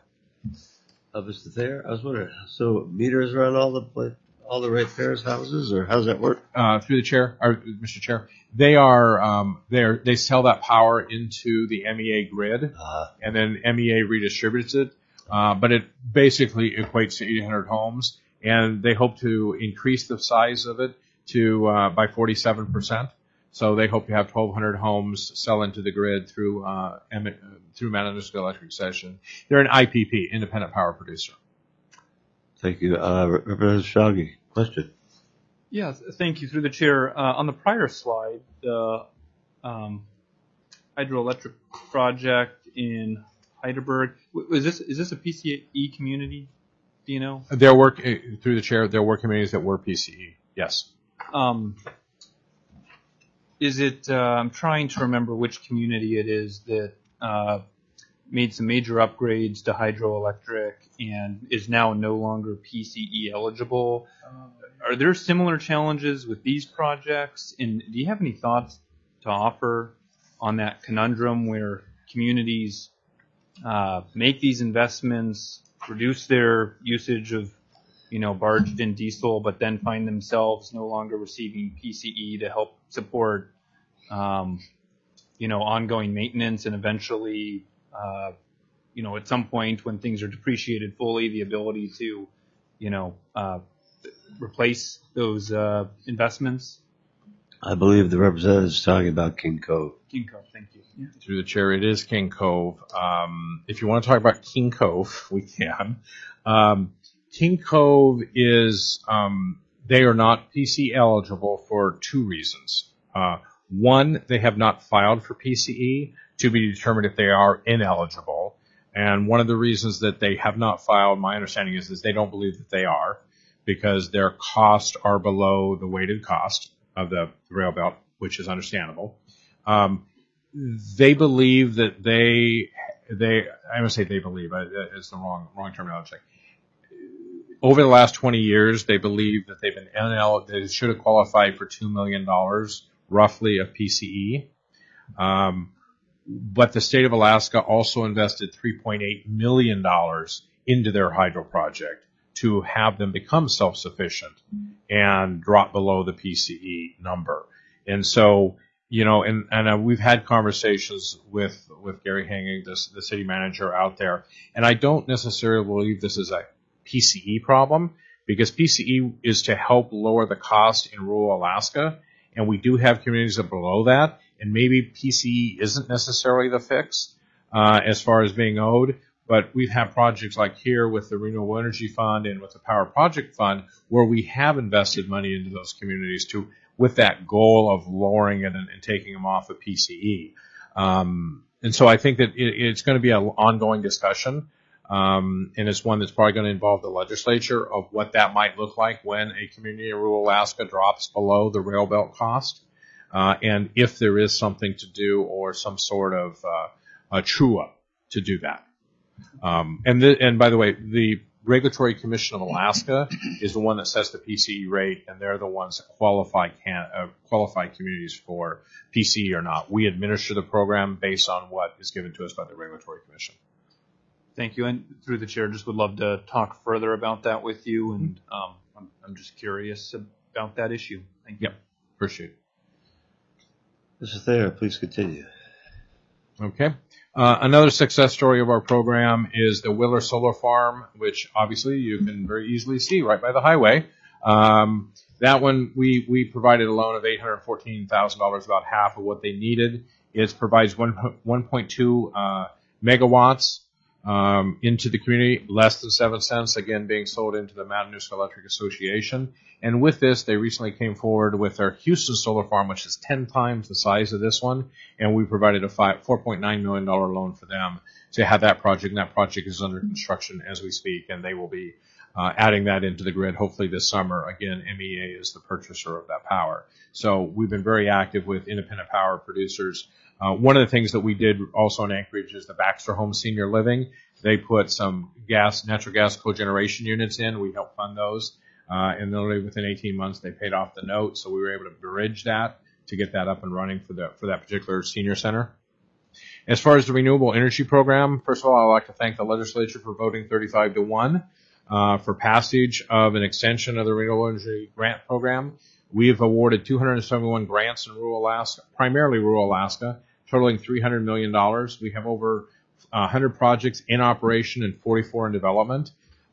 A: Uh, Mister Thayer, I was wondering, so meters are on all the all the ratepayers' houses, or how does that work?
B: Uh, through the chair, or Mister Chair, they are um, they are they sell that power into the M E A grid, uh, and then M E A redistributes it. Uh, but it basically equates to eight hundred homes, and they hope to increase the size of it to uh, by forty-seven percent. So they hope to have twelve hundred homes sell into the grid through uh, M- through Matanuska Electric Session. They're an I P P, independent power producer.
A: Thank you, uh, Representative Shoggy. Question.
E: Yeah, thank you. Through the chair, uh, on the prior slide, the um, hydroelectric project in Heidelberg, is this is this a P C E community? Do you know?
B: There were through the chair. There were communities that were P C E. Yes.
E: Um, is it? Uh, I'm trying to remember which community it is that uh, made some major upgrades to hydroelectric and is now no longer P C E eligible. Are there similar challenges with these projects? And do you have any thoughts to offer on that conundrum where communities uh, make these investments, reduce their usage of, you know, barged-in diesel, but then find themselves no longer receiving P C E to help support, um, you know, ongoing maintenance and eventually, uh, you know, at some point when things are depreciated fully, the ability to, you know, uh, replace those uh, investments?
A: I believe the representative is talking about King Cove.
E: King Cove, thank you. Yeah.
B: Through the chair, it is King Cove. Um, if you want to talk about King Cove, we can. Um, King Cove is, um, they are not P C eligible for two reasons. Uh, one, they have not filed for P C E to be determined if they are ineligible. And one of the reasons that they have not filed, my understanding is, is they don't believe that they are, because their costs are below the weighted cost of the rail belt, which is understandable. Um, they believe that they, they, I don't say they believe, it's the wrong, wrong terminology. Over the last twenty years, they believe that they've been ineligible, they should have qualified for two million dollars roughly of P C E. Um, but the state of Alaska also invested three point eight million dollars into their hydro project to have them become self-sufficient and drop below the P C E number. And so you know, and, and uh, we've had conversations with, with Gary Hanging, this, the city manager out there, and I don't necessarily believe this is a P C E problem, because P C E is to help lower the cost in rural Alaska, and we do have communities that are below that, and maybe P C E isn't necessarily the fix uh, as far as being owed, but we've had projects like here with the Renewable Energy Fund and with the Power Project Fund where we have invested money into those communities to, with that goal of lowering it and, and taking them off of P C E. Um, and so I think that it, it's going to be an ongoing discussion. Um, and it's one that's probably going to involve the legislature of what that might look like when a community in rural Alaska drops below the rail belt cost, uh, and if there is something to do or some sort of uh, a true-up to do that. Um, and, the, and by the way, the Regulatory Commission of Alaska is the one that sets the P C E rate, and they're the ones that qualify can, uh, qualify communities for P C E or not. We administer the program based on what is given to us by the Regulatory Commission.
E: Thank you. And through the chair, just would love to talk further about that with you. And um, I'm, I'm just curious about that issue. Thank you.
B: Yep. Appreciate it.
A: Mister Thayer, please continue.
B: Okay. Uh, another success story of our program is the Willer Solar Farm, which obviously you can very easily see right by the highway. Um, that one, we, we provided a loan of eight hundred fourteen thousand dollars, about half of what they needed. It provides one, one point two uh, megawatts um, into the community, less than seven cents, again being sold into the Matanuska Electric Association. And with this, they recently came forward with their Houston Solar Farm, which is ten times the size of this one, and we provided a four point nine million dollars loan for them to have that project, and that project is under construction as we speak, and they will be uh, adding that into the grid hopefully this summer. Again, M E A is the purchaser of that power. So we've been very active with independent power producers. Uh, one of the things that we did also in Anchorage is the Baxter Home Senior Living. They put some gas, natural gas cogeneration units in. We helped fund those. Uh, and literally within eighteen months, they paid off the note. So we were able to bridge that to get that up and running for the, for that particular senior center. As far as the renewable energy program, first of all, I'd like to thank the legislature for voting thirty-five to one, uh, for passage of an extension of the renewable energy grant program. We have awarded two hundred seventy-one grants in rural Alaska, primarily rural Alaska, totaling three hundred million dollars. We have over one hundred projects in operation and forty-four in development.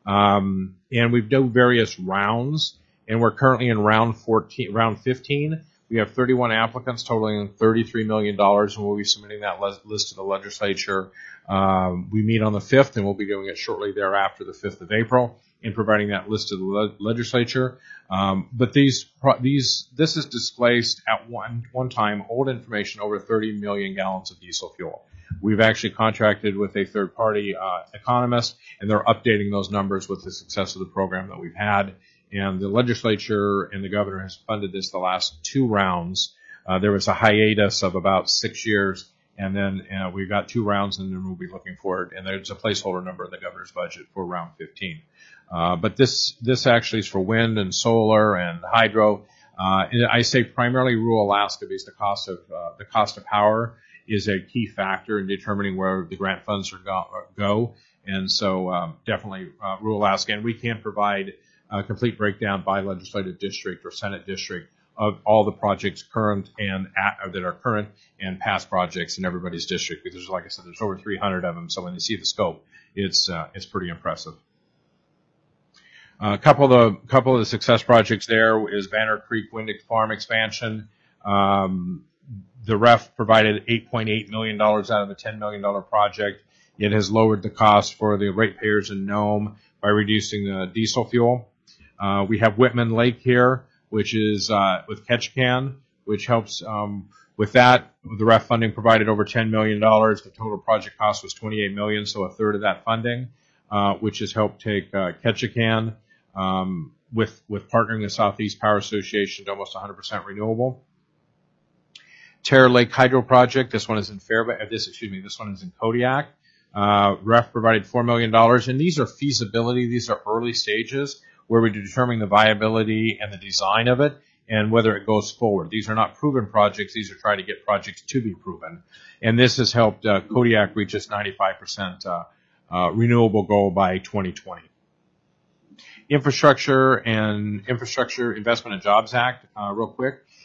B: Um, and we've done various rounds, and we're currently in round fourteen, round fifteen. We have thirty-one applicants totaling thirty-three million dollars, and we'll be submitting that le- list to the legislature. Um, we meet on the fifth, and we'll be doing it shortly thereafter, the fifth of April, and providing that list to the le- legislature. Um, but these, pro- these, this has displaced at one, one time old information over thirty million gallons of diesel fuel. We've actually contracted with a third-party uh, economist, and they're updating those numbers with the success of the program that we've had. And the legislature and the governor has funded this the last two rounds. Uh, there was a hiatus of about six years, and then uh, we've got two rounds, and then we'll be looking forward. And there's a placeholder number in the governor's budget for round fifteen. Uh, but this this actually is for wind and solar and hydro. Uh, and I say primarily rural Alaska because the cost of uh, the cost of power is a key factor in determining where the grant funds are go. go. And so um, definitely uh, rural Alaska. And we can provide a complete breakdown by legislative district or Senate district of all the projects current and at, that are current and past projects in everybody's district. Because, like I said, there's over three hundred of them. So when you see the scope, it's uh, it's pretty impressive. A uh, couple of the couple of the success projects there is Banner Creek Wind Farm expansion. Um, The R E F provided eight point eight million dollars out of the ten million dollars project. It has lowered the cost for the ratepayers in Nome by reducing the diesel fuel. Uh, we have Whitman Lake here, which is uh, with Ketchikan, which helps um, with that. The R E F funding provided over ten million dollars. The total project cost was twenty-eight million dollars, so a third of that funding, uh, which has helped take uh, Ketchikan um, with, with partnering the Southeast Power Association to almost one hundred percent renewable. Terror Lake Hydro Project. This one is in Fairbanks. This, excuse me, this one is in Kodiak. Uh, R E F provided four million dollars, and these are feasibility. These are early stages where we're determining the viability and the design of it and whether it goes forward. These are not proven projects. These are trying to get projects to be proven. And this has helped uh, Kodiak reach its ninety-five percent uh, uh, renewable goal by twenty twenty. Infrastructure and Infrastructure Investment and Jobs Act, uh, real quick.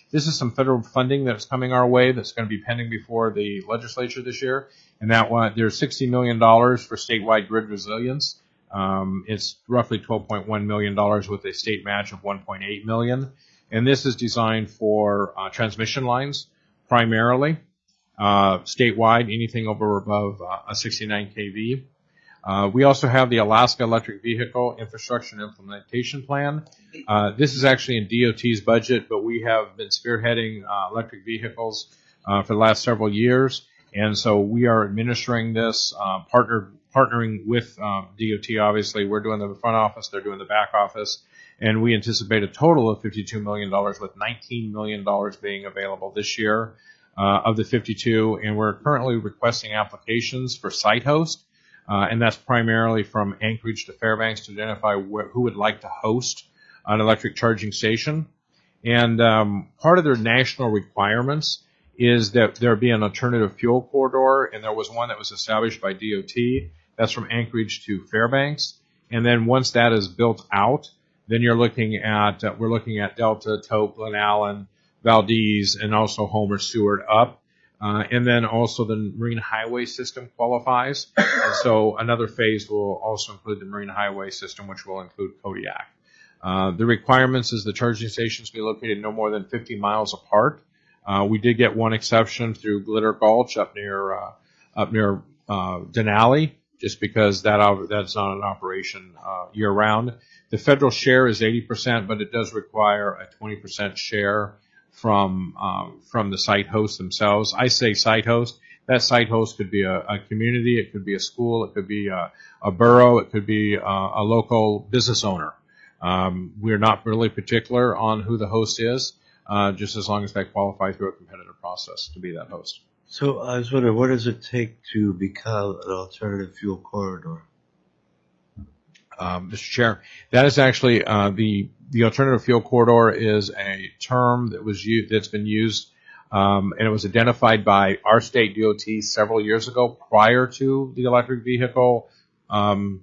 B: This is some federal funding that's coming our way that's going to be pending before the legislature this year. And that one, there's sixty million dollars for statewide grid resilience. Um, it's roughly twelve point one million dollars with a state match of one point eight million dollars. And this is designed for uh, transmission lines primarily, uh, statewide, anything over or above uh, a sixty-nine k V. Uh, we also have the Alaska Electric Vehicle Infrastructure and Implementation Plan. Uh, this is actually in D O T's budget, but we have been spearheading uh, electric vehicles uh, for the last several years. And so we are administering this, uh, partner, partnering with um, D O T, obviously. We're doing the front office, they're doing the back office. And we anticipate a total of fifty-two million dollars, with nineteen million dollars being available this year uh, of the fifty-two. And we're currently requesting applications for site host. Uh, and that's primarily from Anchorage to Fairbanks to identify wh- who would like to host an electric charging station. And um, part of their national requirements is that there be an alternative fuel corridor, and there was one that was established by D O T. That's from Anchorage to Fairbanks. And then once that is built out, then you're looking at, uh, we're looking at Delta, Toke, Glen Allen, Valdez, and also Homer Stewart up. Uh, and then also the Marine Highway System qualifies. And so another phase will also include the Marine Highway System, which will include Kodiak. Uh, the requirements is the charging stations be located no more than fifty miles apart. Uh, we did get one exception through Glitter Gulch up near, uh, up near, uh, Denali, just because that, that's not an operation, uh, year round. The federal share is eighty percent, but it does require a twenty percent share from um, from the site hosts themselves. I say site host. That site host could be a, a community, it could be a school, it could be a, a borough, it could be a, a local business owner. Um, we're not really particular on who the host is, uh, just as long as they qualify through a competitive process to be that host.
A: So I was wondering, what does it take to become an alternative fuel corridor?
B: Um, Mister Chair, that is actually uh, the the alternative fuel corridor is a term that was used, that's been used, um, and it was identified by our state D O T several years ago, prior to the electric vehicle um,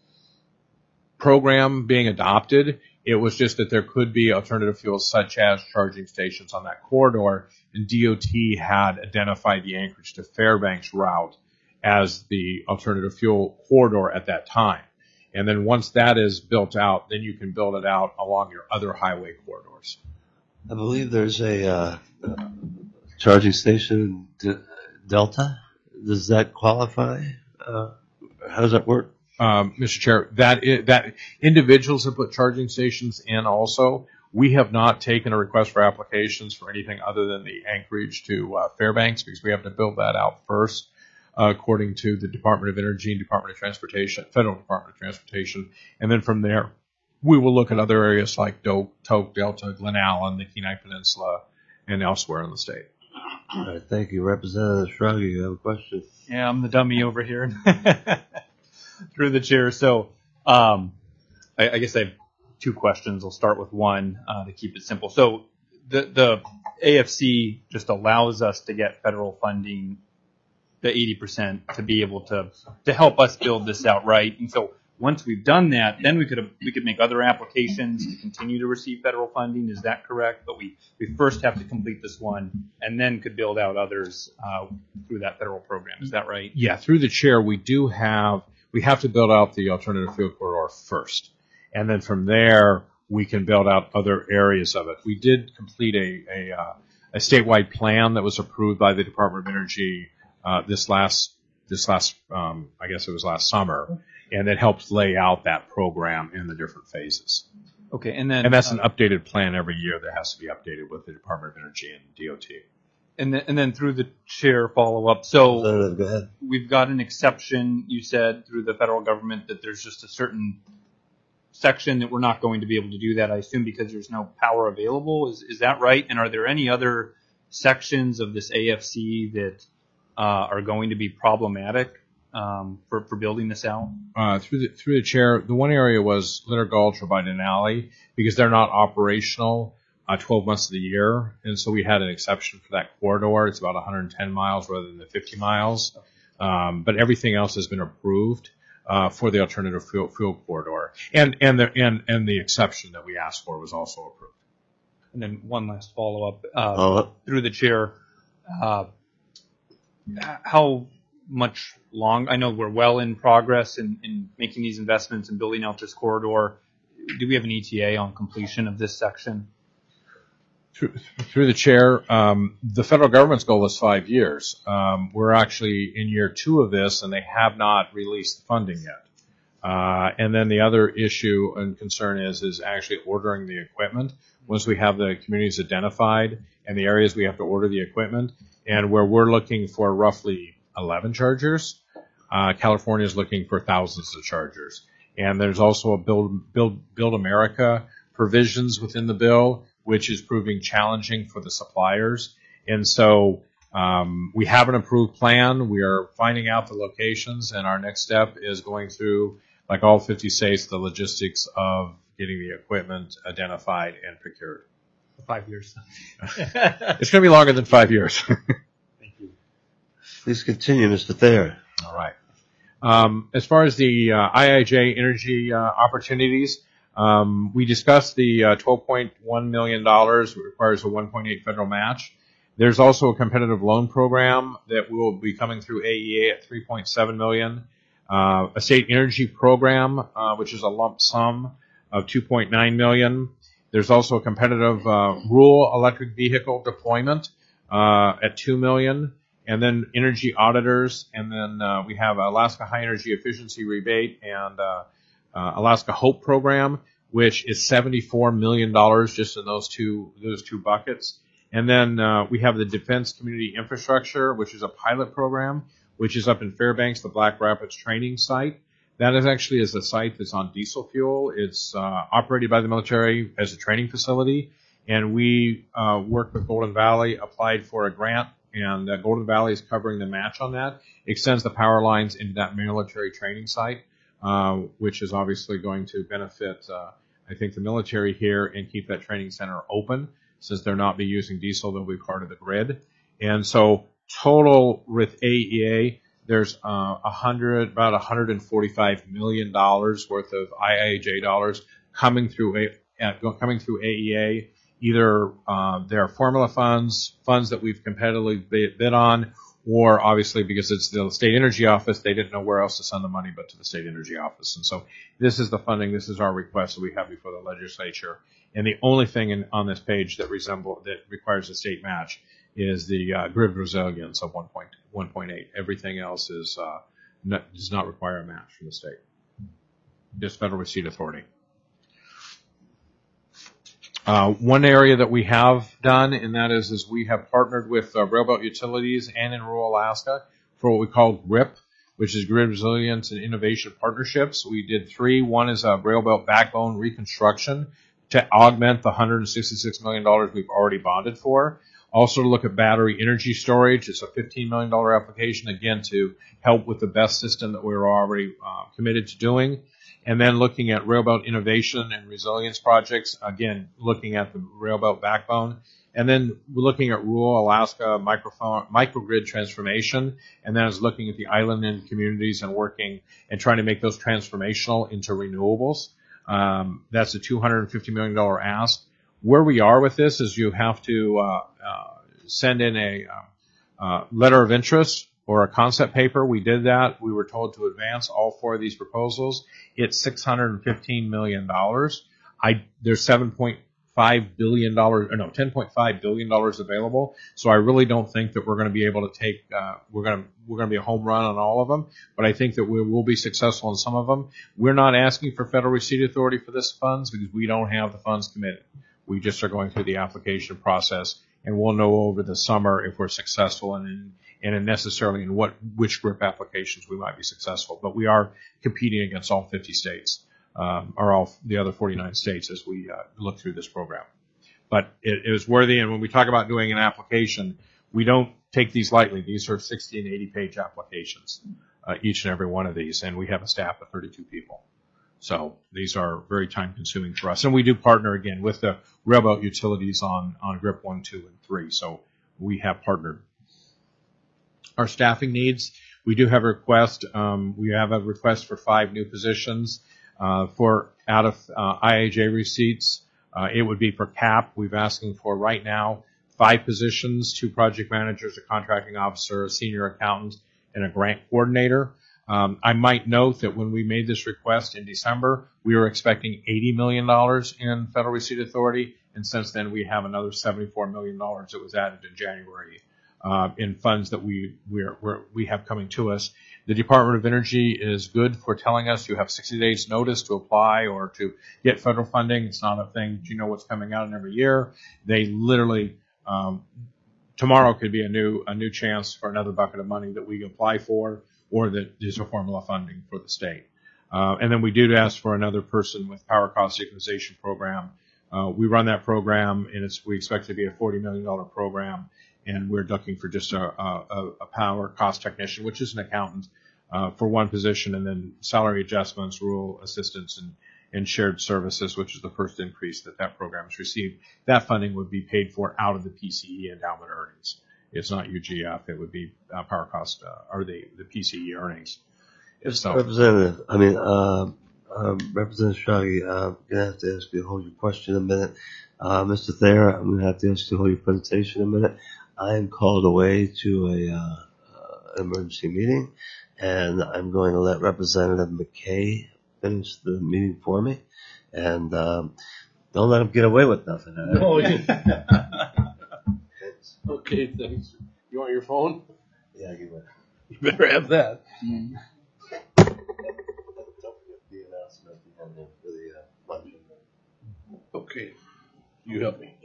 B: program being adopted. It was just that there could be alternative fuels such as charging stations on that corridor, and D O T had identified the Anchorage to Fairbanks route as the alternative fuel corridor at that time. And then once that is built out, then you can build it out along your other highway corridors.
A: I believe there's a uh, uh, charging station in D- Delta. Does that qualify? Uh, how does that work?
B: Um, Mister Chair, that is, that individuals have put charging stations in also. We have not taken a request for applications for anything other than the Anchorage to uh, Fairbanks, because we have to build that out first. Uh, according to the Department of Energy and Department of Transportation, Federal Department of Transportation. And then from there, we will look at other areas like Doak, Toke, Delta, Glen Allen, the Kenai Peninsula, and elsewhere in the state.
A: All right, thank you. Representative Shruggy, you have a question?
E: Yeah, I'm the dummy over here. Through the chair. So um, I, I guess I have two questions. I'll start with one uh, to keep it simple. So the, the A F C just allows us to get federal funding, the eighty percent, to be able to to help us build this out, right? And so once we've done that, then we could we could make other applications to continue to receive federal funding. Is that correct? But we, we first have to complete this one, and then could build out others uh, through that federal program. Is that right?
B: Yeah, through the chair, we do have we have to build out the alternative fuel corridor first, and then from there we can build out other areas of it. We did complete a a, uh, a statewide plan that was approved by the Department of Energy. Uh, this last, this last, um, I guess it was last summer, and it helps lay out that program in the different phases.
E: Okay, and then
B: and that's
E: uh,
B: an updated plan every year that has to be updated with the Department of Energy and D O T.
E: And then, and then through the chair follow up. So
A: Representative, go ahead.
E: We've got an exception, you said, through the federal government that there's just a certain section that we're not going to be able to do that. I assume because there's no power available. Is is that right? And are there any other sections of this A F C that Uh, are going to be problematic um, for, for building this out?
B: Uh, through the through the chair, the one area was Glitter Gulch or by Denali, because they're not operational uh, twelve months of the year, and so we had an exception for that corridor. It's about one hundred ten miles rather than the fifty miles, um, but everything else has been approved uh, for the alternative fuel, fuel corridor, and and the and and the exception that we asked for was also approved.
E: And then one last follow-up uh,
A: Oh,
E: through the chair. Uh, h- how much long? I know we're well in progress in, in making these investments and building out this corridor. Do we have an E T A on completion of this section?
B: Through, through the chair, um, the federal government's goal is five years. Um, we're actually in year two of this, and they have not released the funding yet. Uh, and then the other issue and concern is is actually ordering the equipment. Once we have the communities identified and the areas we have to order the equipment, and where we're looking for roughly eleven chargers, uh, California is looking for thousands of chargers. And there's also a Build, Build, Build America provisions within the bill, which is proving challenging for the suppliers. And so um, we have an approved plan. We are finding out the locations, and our next step is going through, like all fifty states, the logistics of getting the equipment identified and procured.
E: Five years.
B: It's going to be longer than five years.
A: please continue, Mister Thayer.
B: All right. Um, as far as the uh, I I J energy uh, opportunities, um, we discussed the uh, twelve point one million dollars. It requires a one point eight federal match. There's also a competitive loan program that will be coming through A E A at three point seven million dollars. Uh, a state energy program, uh, which is a lump sum of two point nine million dollars. There's also a competitive uh, rural electric vehicle deployment uh, at two million dollars. And then energy auditors, and then uh, we have Alaska High Energy Efficiency Rebate and uh, uh, Alaska Hope Program, which is seventy-four million dollars just in those two those two buckets. And then uh, we have the Defense Community Infrastructure, which is a pilot program, which is up in Fairbanks, the Black Rapids training site. That is actually is a site that's on diesel fuel. It's uh, operated by the military as a training facility, and we uh, worked with Golden Valley, applied for a grant. And uh, Golden Valley is covering the match on that. Extends the power lines into that military training site, uh, which is obviously going to benefit, uh, I think, the military here and keep that training center open. Since they're not be using diesel, they'll be part of the grid. And so total with A E A, there's uh, a hundred, about one hundred forty-five million dollars worth of I I J dollars coming through a, uh, coming through A E A. Either uh, their formula funds, funds that we've competitively bid on, or obviously because it's the state energy office, they didn't know where else to send the money but to the state energy office. And so this is the funding, this is our request that we have before the legislature. And the only thing in, on this page that resemble that requires a state match is the uh, grid resilience of one point eight. Everything else is uh, not, does not require a match from the state. Just federal receipt authority. Uh, one area that we have done, and that is, is we have partnered with uh, Railbelt Utilities and in rural Alaska for what we call GRIP, which is Grid Resilience and Innovation Partnerships. We did three. One is a Railbelt backbone reconstruction to augment the one hundred sixty-six million dollars we've already bonded for. Also to look at battery energy storage. It's a fifteen million dollars application, again, to help with the BESS system that we were already uh, committed to doing. And then looking at Railbelt innovation and resilience projects, again, looking at the Railbelt backbone. And then we're looking at rural Alaska microphone, microgrid transformation. And then is looking at the island and communities and working and trying to make those transformational into renewables. Um, that's a two hundred fifty million dollars ask. Where we are with this is you have to uh, uh, send in a uh, uh, letter of interest or a concept paper. We did that. We were told to advance all four of these proposals. It's six hundred fifteen million dollars. I, there's seven point five billion dollars, or no, ten point five billion dollars available. So I really don't think that we're going to be able to take, uh, we're going to, we're going to be a home run on all of them, but I think that we will be successful in some of them. We're not asking for federal receipt authority for this funds because we don't have the funds committed. We just are going through the application process, and we'll know over the summer if we're successful and in, and in necessarily in what, which GRIP applications we might be successful. But we are competing against all fifty states. Um, or all the other forty-nine states as we uh, look through this program. But it, it was worthy, and when we talk about doing an application, we don't take these lightly. These are sixty and eighty page applications, uh, each and every one of these, and we have a staff of thirty-two people. So these are very time consuming for us. And we do partner again with the Railbelt Utilities on, on GRIP one, two, and three. So we have partnered. Our staffing needs, we do have a request. Um, we have a request for five new positions. Uh, for out of uh, I I J receipts, Uh, it would be for C A P. We're asking for right now five positions, two project managers, a contracting officer, a senior accountant, and a grant coordinator. Um, I might note that when we made this request in December, we were expecting eighty million dollars in federal receipt authority, and since then we have another seventy-four million dollars that was added in January uh, in funds that we we're, we're, we have coming to us. The Department of Energy is good for telling us you have sixty days notice to apply or to get federal funding. It's not a thing that you know what's coming out in every year. They literally um, tomorrow could be a new a new chance for another bucket of money that we can apply for, or that is a formula funding for the state. Uh, and then we do ask for another person with power cost equalization program. Uh, we run that program, and it's we expect it to be a forty million dollars program, and we're looking for just a, a, a power cost technician, which is an accountant, uh, for one position, and then salary adjustments, rural assistance, and, and shared services, which is the first increase that that program has received. That funding would be paid for out of the P C E endowment earnings. It's not U G F. It would be uh, power cost uh, or the, the P C E earnings. So,
A: Representative, I mean, uh, um, Representative Stragi, uh, I'm going to have to ask you to hold your question a minute. Uh, Mister Thayer, I'm going to have to ask you to hold your presentation a minute. I am called away to a, uh, uh, emergency meeting, and I'm going to let Representative McKay finish the meeting for me. And, um, don't let him get away with nothing. All right?
G: Oh, yeah. Okay, thanks. You want your phone?
A: Yeah, give it.
G: You better have that.
A: Don't forget the announcement at the end of the uh, luncheon.
G: Okay, you help me.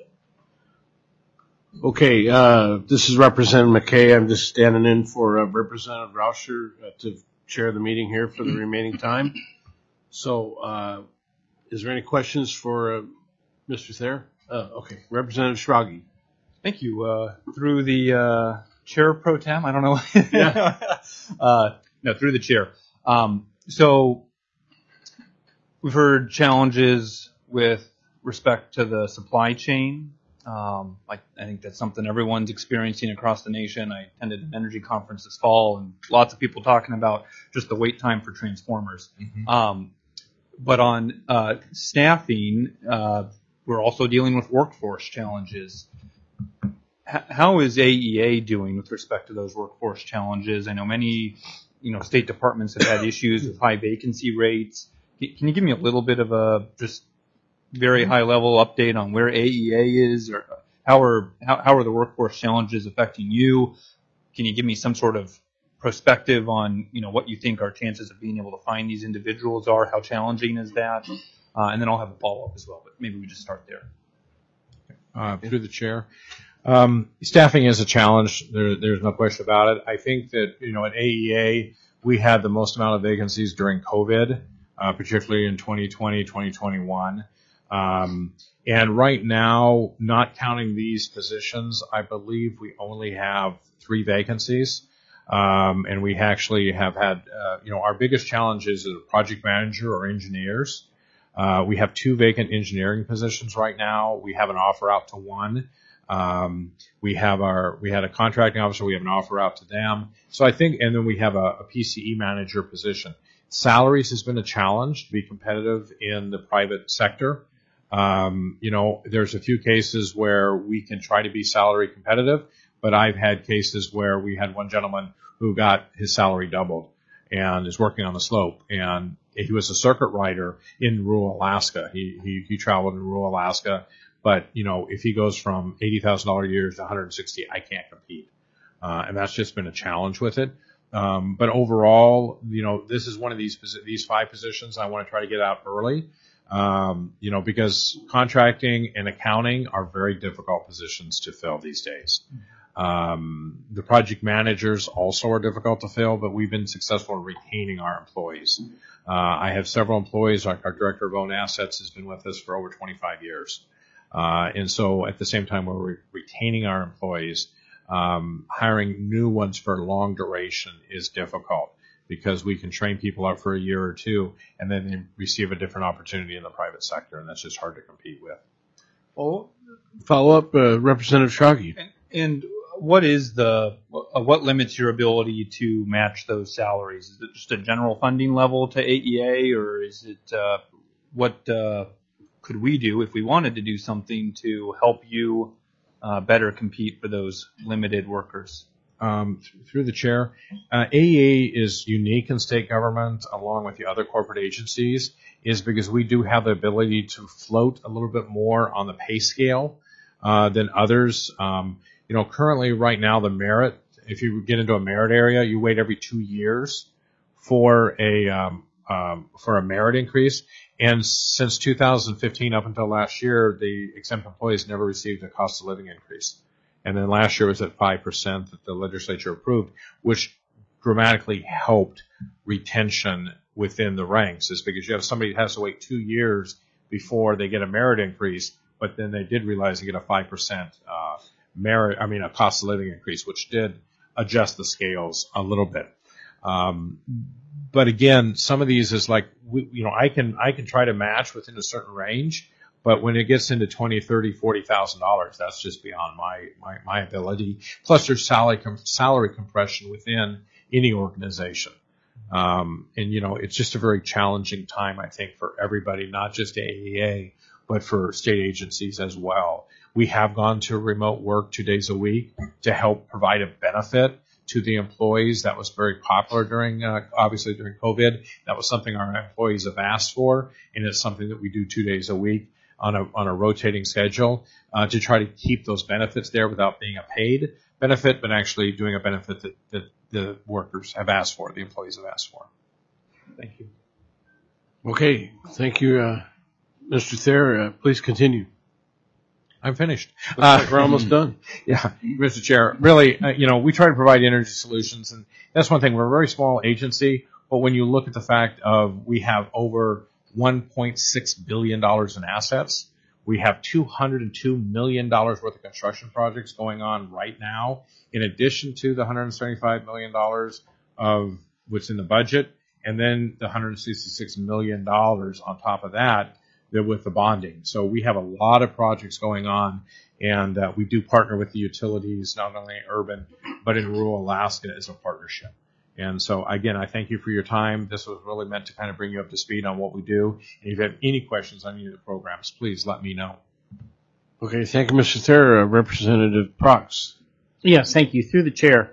G: Okay, uh, this is Representative McKay. I'm just standing in for uh, Representative Rauscher uh, to chair the meeting here for the remaining time. So, uh, is there any questions for uh, Mister Thayer? Uh, okay, Representative Schragi.
E: Thank you. Uh, through the uh, chair pro tem, I don't know.
G: Yeah.
E: uh, no, through the chair. Um, so we've heard challenges with respect to the supply chain. Um, I, I think that's something everyone's experiencing across the nation. I attended an energy conference this fall, and lots of people talking about just the wait time for transformers. Mm-hmm. Um, but on uh, staffing, uh, we're also dealing with workforce challenges. How is A E A doing with respect to those workforce challenges? I know many, you know, state departments have had issues with high vacancy rates. Can you give me a little bit of a just very high level update on where A E A is, or how are how, how are the workforce challenges affecting you? Can you give me some sort of perspective on, you know, what you think our chances of being able to find these individuals are? How challenging is that? Uh, and then I'll have a follow up as well, but maybe we just start there.
B: Uh, through the chair. Um, staffing is a challenge. There, there's no question about it. I think that, you know, at A E A, we had the most amount of vacancies during COVID, uh, particularly in twenty twenty, twenty twenty-one. Um, and right now, not counting these positions, I believe we only have three vacancies. Um, and we actually have had, uh, you know, our biggest challenge is a project manager or engineers. Uh, we have two vacant engineering positions right now. We have an offer out to one. Um, we have our, we had a contracting officer. We have an offer out to them. So I think, and then we have a, a P C E manager position. Salaries has been a challenge to be competitive in the private sector. Um, you know, there's a few cases where we can try to be salary competitive, but I've had cases where we had one gentleman who got his salary doubled and is working on the slope, and he was a circuit rider in rural Alaska. He, he, he traveled in rural Alaska. But, you know, if he goes from eighty thousand dollars a year to one hundred sixty, I can't compete. Uh, and that's just been a challenge with it. Um, but overall, you know, this is one of these, these five positions I want to try to get out early. Um, you know, because contracting and accounting are very difficult positions to fill these days. Um, the project managers also are difficult to fill, but we've been successful in retaining our employees. Uh, I have several employees. Our, our director of owned assets has been with us for over twenty-five years. Uh, and so at the same time, we're re- retaining our employees. Um, hiring new ones for long duration is difficult because we can train people up for a year or two and then they receive a different opportunity in the private sector, and that's just hard to compete with.
G: Oh, follow up, uh, Representative Schragi.
E: And, and what is the uh, what limits your ability to match those salaries? Is it just a general funding level to A E A, or is it uh, what? Uh, could we do if we wanted to do something to help you uh, better compete for those limited workers?
B: Um, th- through the chair, uh, A E A is unique in state government along with the other corporate agencies is because we do have the ability to float a little bit more on the pay scale uh, than others. Um, you know, currently right now the merit, if you get into a merit area, you wait every two years for a um, um, for a merit increase. And since two thousand fifteen up until last year, the exempt employees never received a cost of living increase. And then last year was at five percent that the legislature approved, which dramatically helped retention within the ranks, is because you have somebody that has to wait two years before they get a merit increase, but then they did realize they get a five percent uh, merit, I mean, a cost of living increase, which did adjust the scales a little bit. Um, but again, some of these is like, we, you know, I can, I can try to match within a certain range, but when it gets into twenty, thirty, forty thousand dollars, that's just beyond my, my, my ability. Plus there's salary, com- salary compression within any organization. Um, and you know, it's just a very challenging time, I think, for everybody, not just A E A, but for state agencies as well. We have gone to remote work two days a week to help provide a benefit to the employees. That was very popular during, uh, obviously during COVID. That was something our employees have asked for, and it's something that we do two days a week on a, on a rotating schedule, uh, to try to keep those benefits there without being a paid benefit, but actually doing a benefit that, that the workers have asked for, the employees have asked for. Thank you.
G: Okay, thank you, uh, Mister Thayer. Uh, please continue.
B: I'm finished.
G: Looks like we're almost done.
B: Yeah, Mister Chair, really, uh, you know, we try to provide energy solutions, and that's one thing. We're a very small agency, but when you look at the fact of we have over one point six billion dollars in assets, we have two hundred two million dollars worth of construction projects going on right now, in addition to the one hundred seventy-five million dollars of what's in the budget, and then the one hundred sixty-six million dollars on top of that with the bonding. So we have a lot of projects going on, and uh, we do partner with the utilities, not only in urban, but in rural Alaska as a partnership. And so, again, I thank you for your time. This was really meant to kind of bring you up to speed on what we do. And if you have any questions on any of the programs, please let me know.
G: Okay, thank you, Mister Thayer. Uh, Representative Prox.
C: Yes, thank you. Through the chair.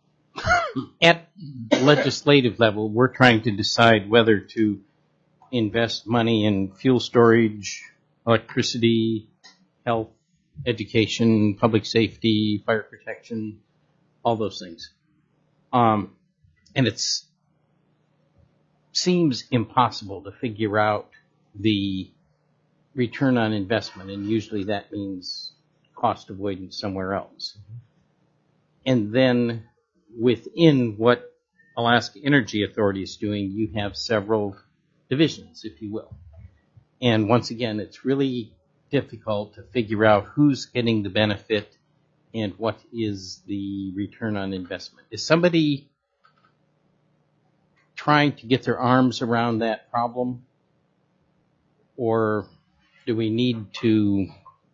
C: At legislative level, we're trying to decide whether to invest money in fuel storage, electricity, health, education, public safety, fire protection, all those things. Um, and it's seems impossible to figure out the return on investment, and usually that means cost avoidance somewhere else. And then within what Alaska Energy Authority is doing, you have several divisions, if you will. And once again, it's really difficult to figure out who's getting the benefit and what is the return on investment. Is somebody trying to get their arms around that problem? Or do we need to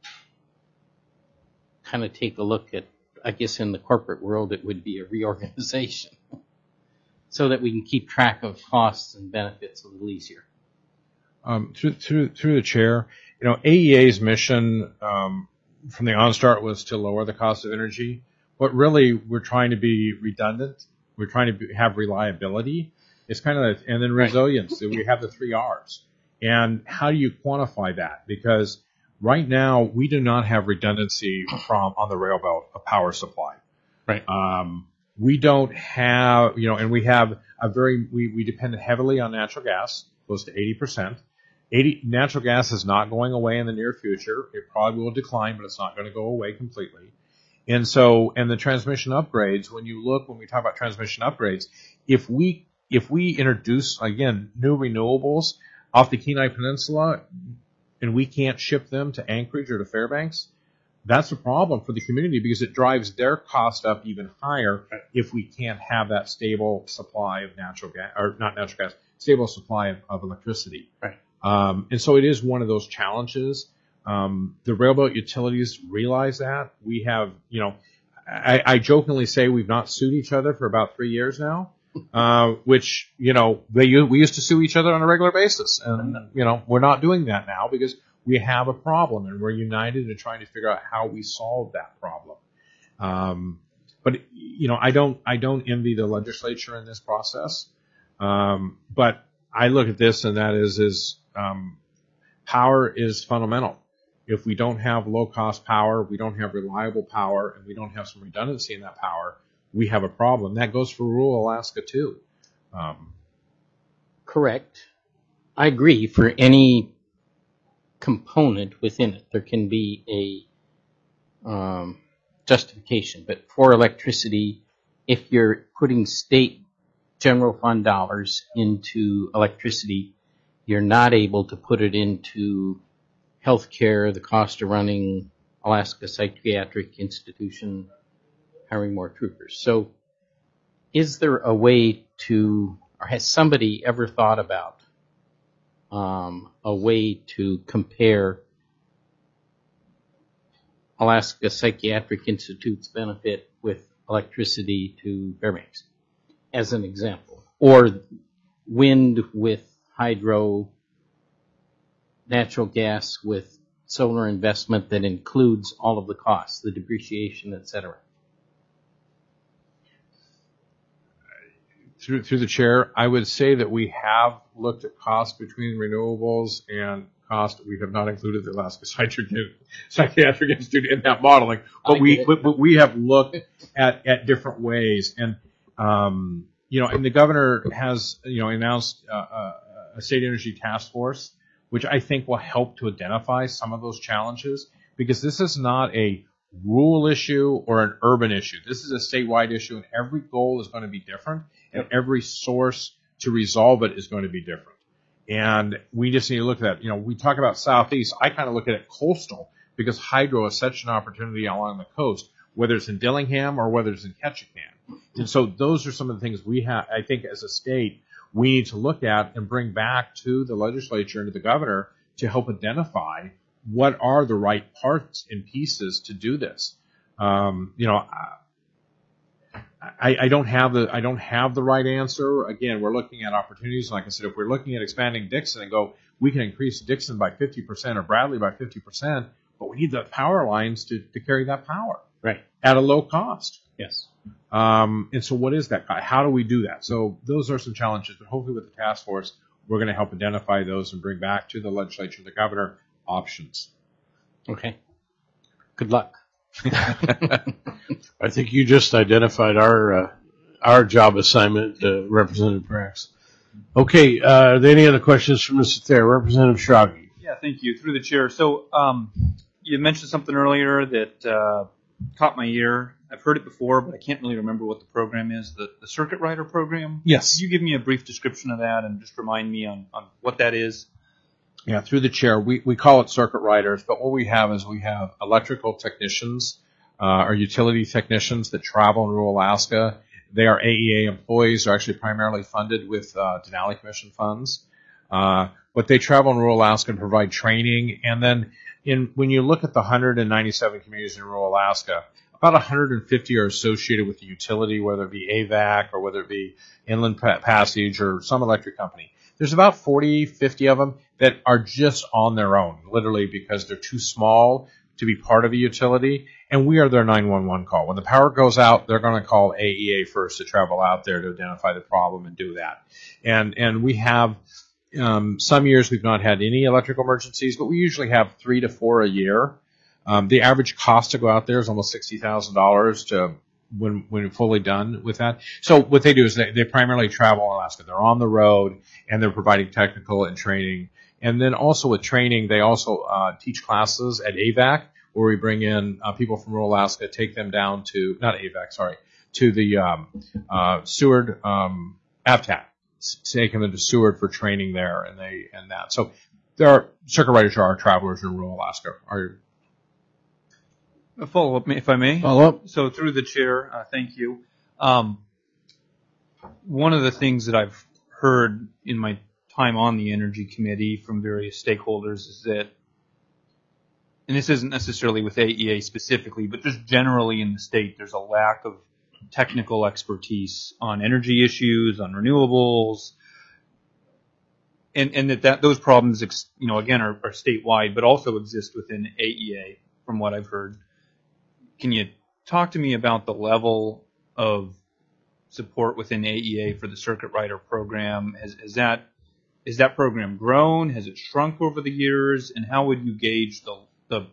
C: kind of take a look at, I guess in the corporate world, it would be a reorganization so that we can keep track of costs and benefits a little easier?
B: Um, through, through, through the chair, you know, A E A's mission um, from the onstart was to lower the cost of energy, but really we're trying to be redundant. We're trying to be, have reliability. It's kind of, and then resilience. We have the three R's. And how do you quantify that? Because right now we do not have redundancy from on the rail belt of power supply.
C: Right.
B: Um, we don't have, you know, and we have a very, we, we depend heavily on natural gas, close to eighty percent. eighty, natural gas is not going away in the near future. It probably will decline, but it's not going to go away completely. And so, and the transmission upgrades, when you look, when we talk about transmission upgrades, if we, if we introduce, again, new renewables off the Kenai Peninsula and we can't ship them to Anchorage or to Fairbanks, that's a problem for the community because it drives their cost up even higher if we can't have that stable supply of natural gas, or not natural gas, stable supply of, of electricity.
C: Right.
B: Um, and so it is one of those challenges. Um, the railroad utilities realize that. We have, you know, I, I jokingly say we've not sued each other for about three years now, uh, which, you know, they, we used to sue each other on a regular basis. And, you know, we're not doing that now because we have a problem, and we're united in trying to figure out how we solve that problem. Um, but you know, I don't I don't envy the legislature in this process. Um, but I look at this, and that is is um, power is fundamental. If we don't have low-cost power, we don't have reliable power, and we don't have some redundancy in that power, we have a problem. That goes for rural Alaska too. Um,
C: Correct. I agree. For any component within it, there can be a um, justification. But for electricity, if you're putting state general fund dollars into electricity, you're not able to put it into healthcare, the cost of running Alaska Psychiatric Institution, hiring more troopers. So is there a way to, or has somebody ever thought about um, a way to compare Alaska Psychiatric Institute's benefit with electricity to Fairbanks, as an example? Or wind with hydro, natural gas with solar investment that includes all of the costs, the depreciation, et cetera.
B: Through, through the chair, I would say that we have looked at cost between renewables and cost. We have not included the Alaska Psychiatric Institute in that modeling, but we but, but we have looked at, at different ways. And um, you know, and the governor has you know announced uh, a, a state energy task force, which I think will help to identify some of those challenges, because this is not a rural issue or an urban issue. This is a statewide issue, and every goal is going to be different, and every source to resolve it is going to be different. And we just need to look at that. You know, we talk about Southeast. I kind of look at it coastal, because hydro is such an opportunity along the coast, whether it's in Dillingham or whether it's in Ketchikan. And so those are some of the things we have, I think, as a state, we need to look at and bring back to the legislature and to the governor to help identify what are the right parts and pieces to do this. Um, you know, I, I don't have the I don't have the right answer. Again, we're looking at opportunities. Like I said, if we're looking at expanding Dixon and go, we can increase Dixon by fifty percent or Bradley by fifty percent, but we need the power lines to, to carry that power.
C: Right.
B: At a low cost.
C: Yes.
B: Um, and so what is that? How do we do that? So those are some challenges, but hopefully with the task force, we're going to help identify those and bring back to the legislature, the governor, options.
C: Okay. Good luck.
G: I think you just identified our uh, our job assignment, uh, Representative Prax. Okay, uh, are there any other questions from Mister Thayer? Representative Schrage.
E: Yeah, thank you. Through the chair. So um, you mentioned something earlier that uh, caught my ear. I've heard it before, but I can't really remember what the program is. The, the Circuit Rider program?
B: Yes.
E: Could you give me a brief description of that and just remind me on, on what that is?
B: Yeah, through the chair, we, we call it circuit riders, but what we have is we have electrical technicians uh, or utility technicians that travel in rural Alaska. They are A E A employees. They're actually primarily funded with uh, Denali Commission funds. Uh, but they travel in rural Alaska and provide training. And then in when you look at the one hundred ninety-seven communities in rural Alaska, about one hundred fifty are associated with the utility, whether it be A V A C or whether it be Inland Passage or some electric company. There's about forty, fifty of them that are just on their own, literally because they're too small to be part of a utility, and we are their nine one one call. When the power goes out, they're going to call A E A first to travel out there to identify the problem and do that. And and we have um, some years we've not had any electrical emergencies, but we usually have three to four a year. Um, the average cost to go out there is almost sixty thousand dollars to when when fully done with that. So what they do is they, they primarily travel in Alaska. They're on the road, and they're providing technical and training. And then also with training, they also uh, teach classes at A V A C, where we bring in uh, people from rural Alaska, take them down to, not A V A C, sorry, to the um, uh, Seward, um, A V T A C, take them into Seward for training there and they and that. So there are, circuit riders are our travelers in rural Alaska. Are
E: A follow-up, if I may.
G: Follow-up.
E: So through the chair, uh, thank you. Um, one of the things that I've heard in my time on the Energy Committee from various stakeholders is that, and this isn't necessarily with A E A specifically, but just generally in the state, there's a lack of technical expertise on energy issues, on renewables. and, and that, that those problems, ex, you know, again, are, are statewide, but also exist within A E A, from what I've heard. Can you talk to me about the level of support within A E A for the Circuit Rider program? Has, has that Is that program grown? Has it shrunk over the years? And how would you gauge the, the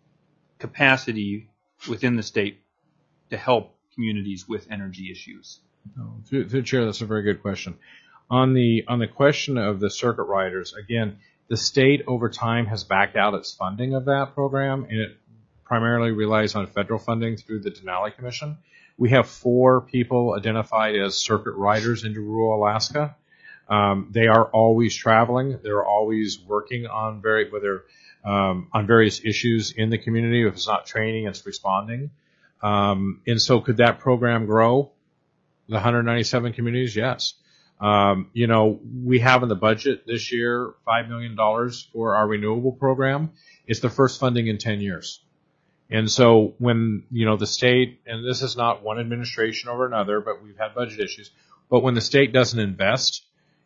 E: capacity within the state to help communities with energy issues?
B: Oh, through, through the chair, that's a very good question. On the on the question of the circuit riders, again, the state over time has backed out its funding of that program, and it primarily relies on federal funding through the Denali Commission. We have four people identified as circuit riders into rural Alaska. Um, they are always traveling. They're always working on very whether um, on various issues in the community. If it's not training, it's responding. Um, and so, could that program grow? The one hundred ninety-seven communities, yes. Um, you know, we have in the budget this year five million dollars for our renewable program. It's the first funding in ten years. And so when, you know, the state, and this is not one administration over another, but we've had budget issues, but when the state doesn't invest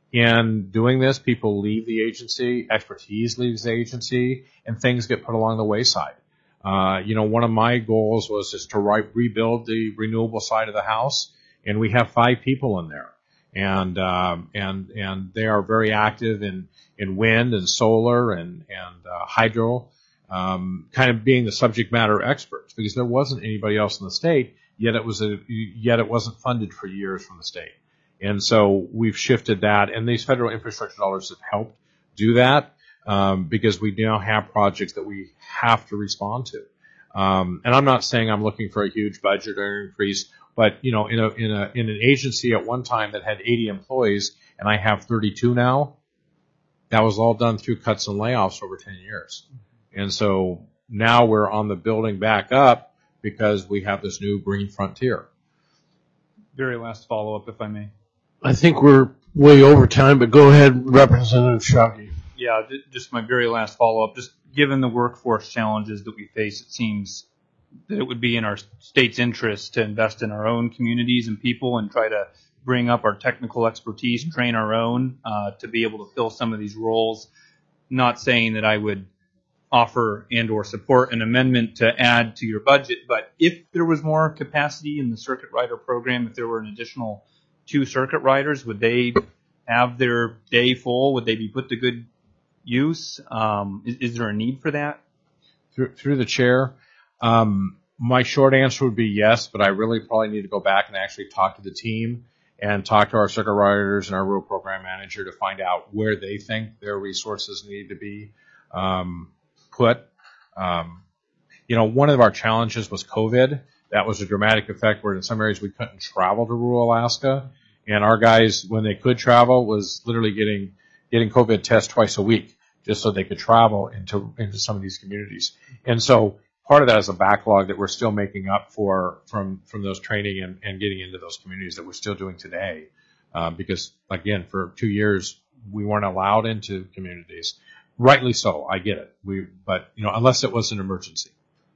B: in doing this, people leave the agency, expertise leaves the agency, and things get put along the wayside. Uh, you know, one of my goals was just to re- rebuild the renewable side of the house, and we have five people in there. And, um, and, and they are very active in, in wind and solar and, and, uh, hydro, um, kind of being the subject matter experts, because there wasn't anybody else in the state, yet it was a, yet it wasn't funded for years from the state. And so we've shifted that, and these federal infrastructure dollars have helped do that, um, because we now have projects that we have to respond to. Um, and I'm not saying I'm looking for a huge budget or increase, but, you know, in a, in a, in an agency at one time that had eighty employees and I have thirty-two now, that was all done through cuts and layoffs over ten years. And so now we're on the building back up because we have this new green frontier.
E: Very last follow-up, if I may.
G: I think we're way over time, but go ahead, Representative Shockey.
E: Yeah, just my very last follow-up. Just given the workforce challenges that we face, it seems that it would be in our state's interest to invest in our own communities and people and try to bring up our technical expertise, train our own uh, to be able to fill some of these roles. Not saying that I would offer and or support an amendment to add to your budget, but if there was more capacity in the circuit rider program, if there were an additional two circuit riders, would they have their day full? Would they be put to good use? Um, is, is there a need for that?
B: Through, through the chair, um, my short answer would be yes, but I really probably need to go back and actually talk to the team and talk to our circuit riders and our rural program manager to find out where they think their resources need to be um, put. Um, you know, one of our challenges was COVID. That was a dramatic effect where in some areas we couldn't travel to rural Alaska. And our guys, when they could travel, was literally getting getting COVID tests twice a week just so they could travel into into some of these communities. And so part of that is a backlog that we're still making up for from from those training and, and getting into those communities that we're still doing today. Um, because, again, for two years, we weren't allowed into communities. Rightly so, I get it. We, but, you know, unless it was an emergency.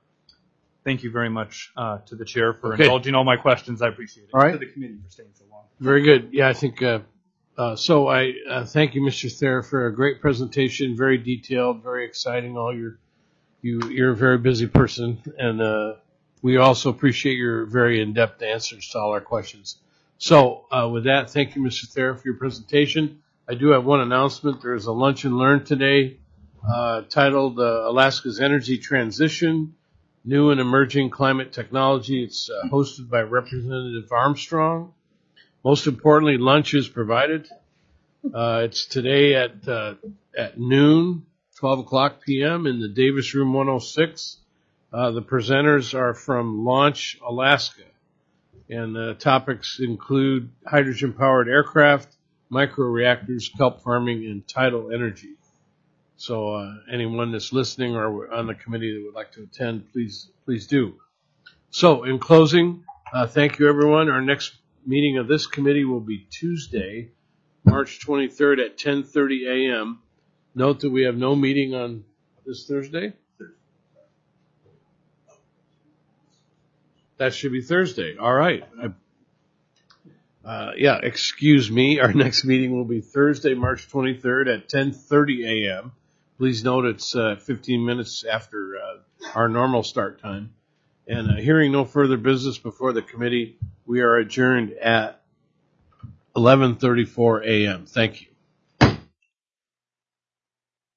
E: Thank you very much uh, to the chair for
G: Okay.
E: indulging all my questions. I appreciate it.
G: All right.
E: To the committee for staying so long.
G: Very good. Yeah, I think, uh, uh, so I, uh, thank you, Mister Thayer, for a great presentation, very detailed, very exciting. All your, you, you're a very busy person, and, uh, we also appreciate your very in-depth answers to all our questions. So, uh, with that, thank you, Mister Thayer, for your presentation. I do have one announcement. There's a lunch and learn today, uh, titled, uh, Alaska's Energy Transition, New and Emerging Climate Technology. It's uh, hosted by Representative Armstrong. Most importantly, lunch is provided. Uh, it's today at uh, at noon, twelve o'clock p.m. in the Davis Room one oh six. Uh, the presenters are from Launch Alaska, and the topics include hydrogen-powered aircraft, microreactors, kelp farming, and tidal energy. So uh, anyone that's listening or on the committee that would like to attend, please please do. So in closing, uh, thank you, everyone. Our next meeting of this committee will be Tuesday, March twenty-third at ten thirty a.m. Note that we have no meeting on this Thursday. That should be Thursday. All right. I, Uh, yeah, excuse me. Our next meeting will be Thursday, March twenty-third at ten thirty a.m. Please note it's uh, fifteen minutes after uh, our normal start time. And uh, hearing no further business before the committee, we are adjourned at eleven thirty-four a.m. Thank you.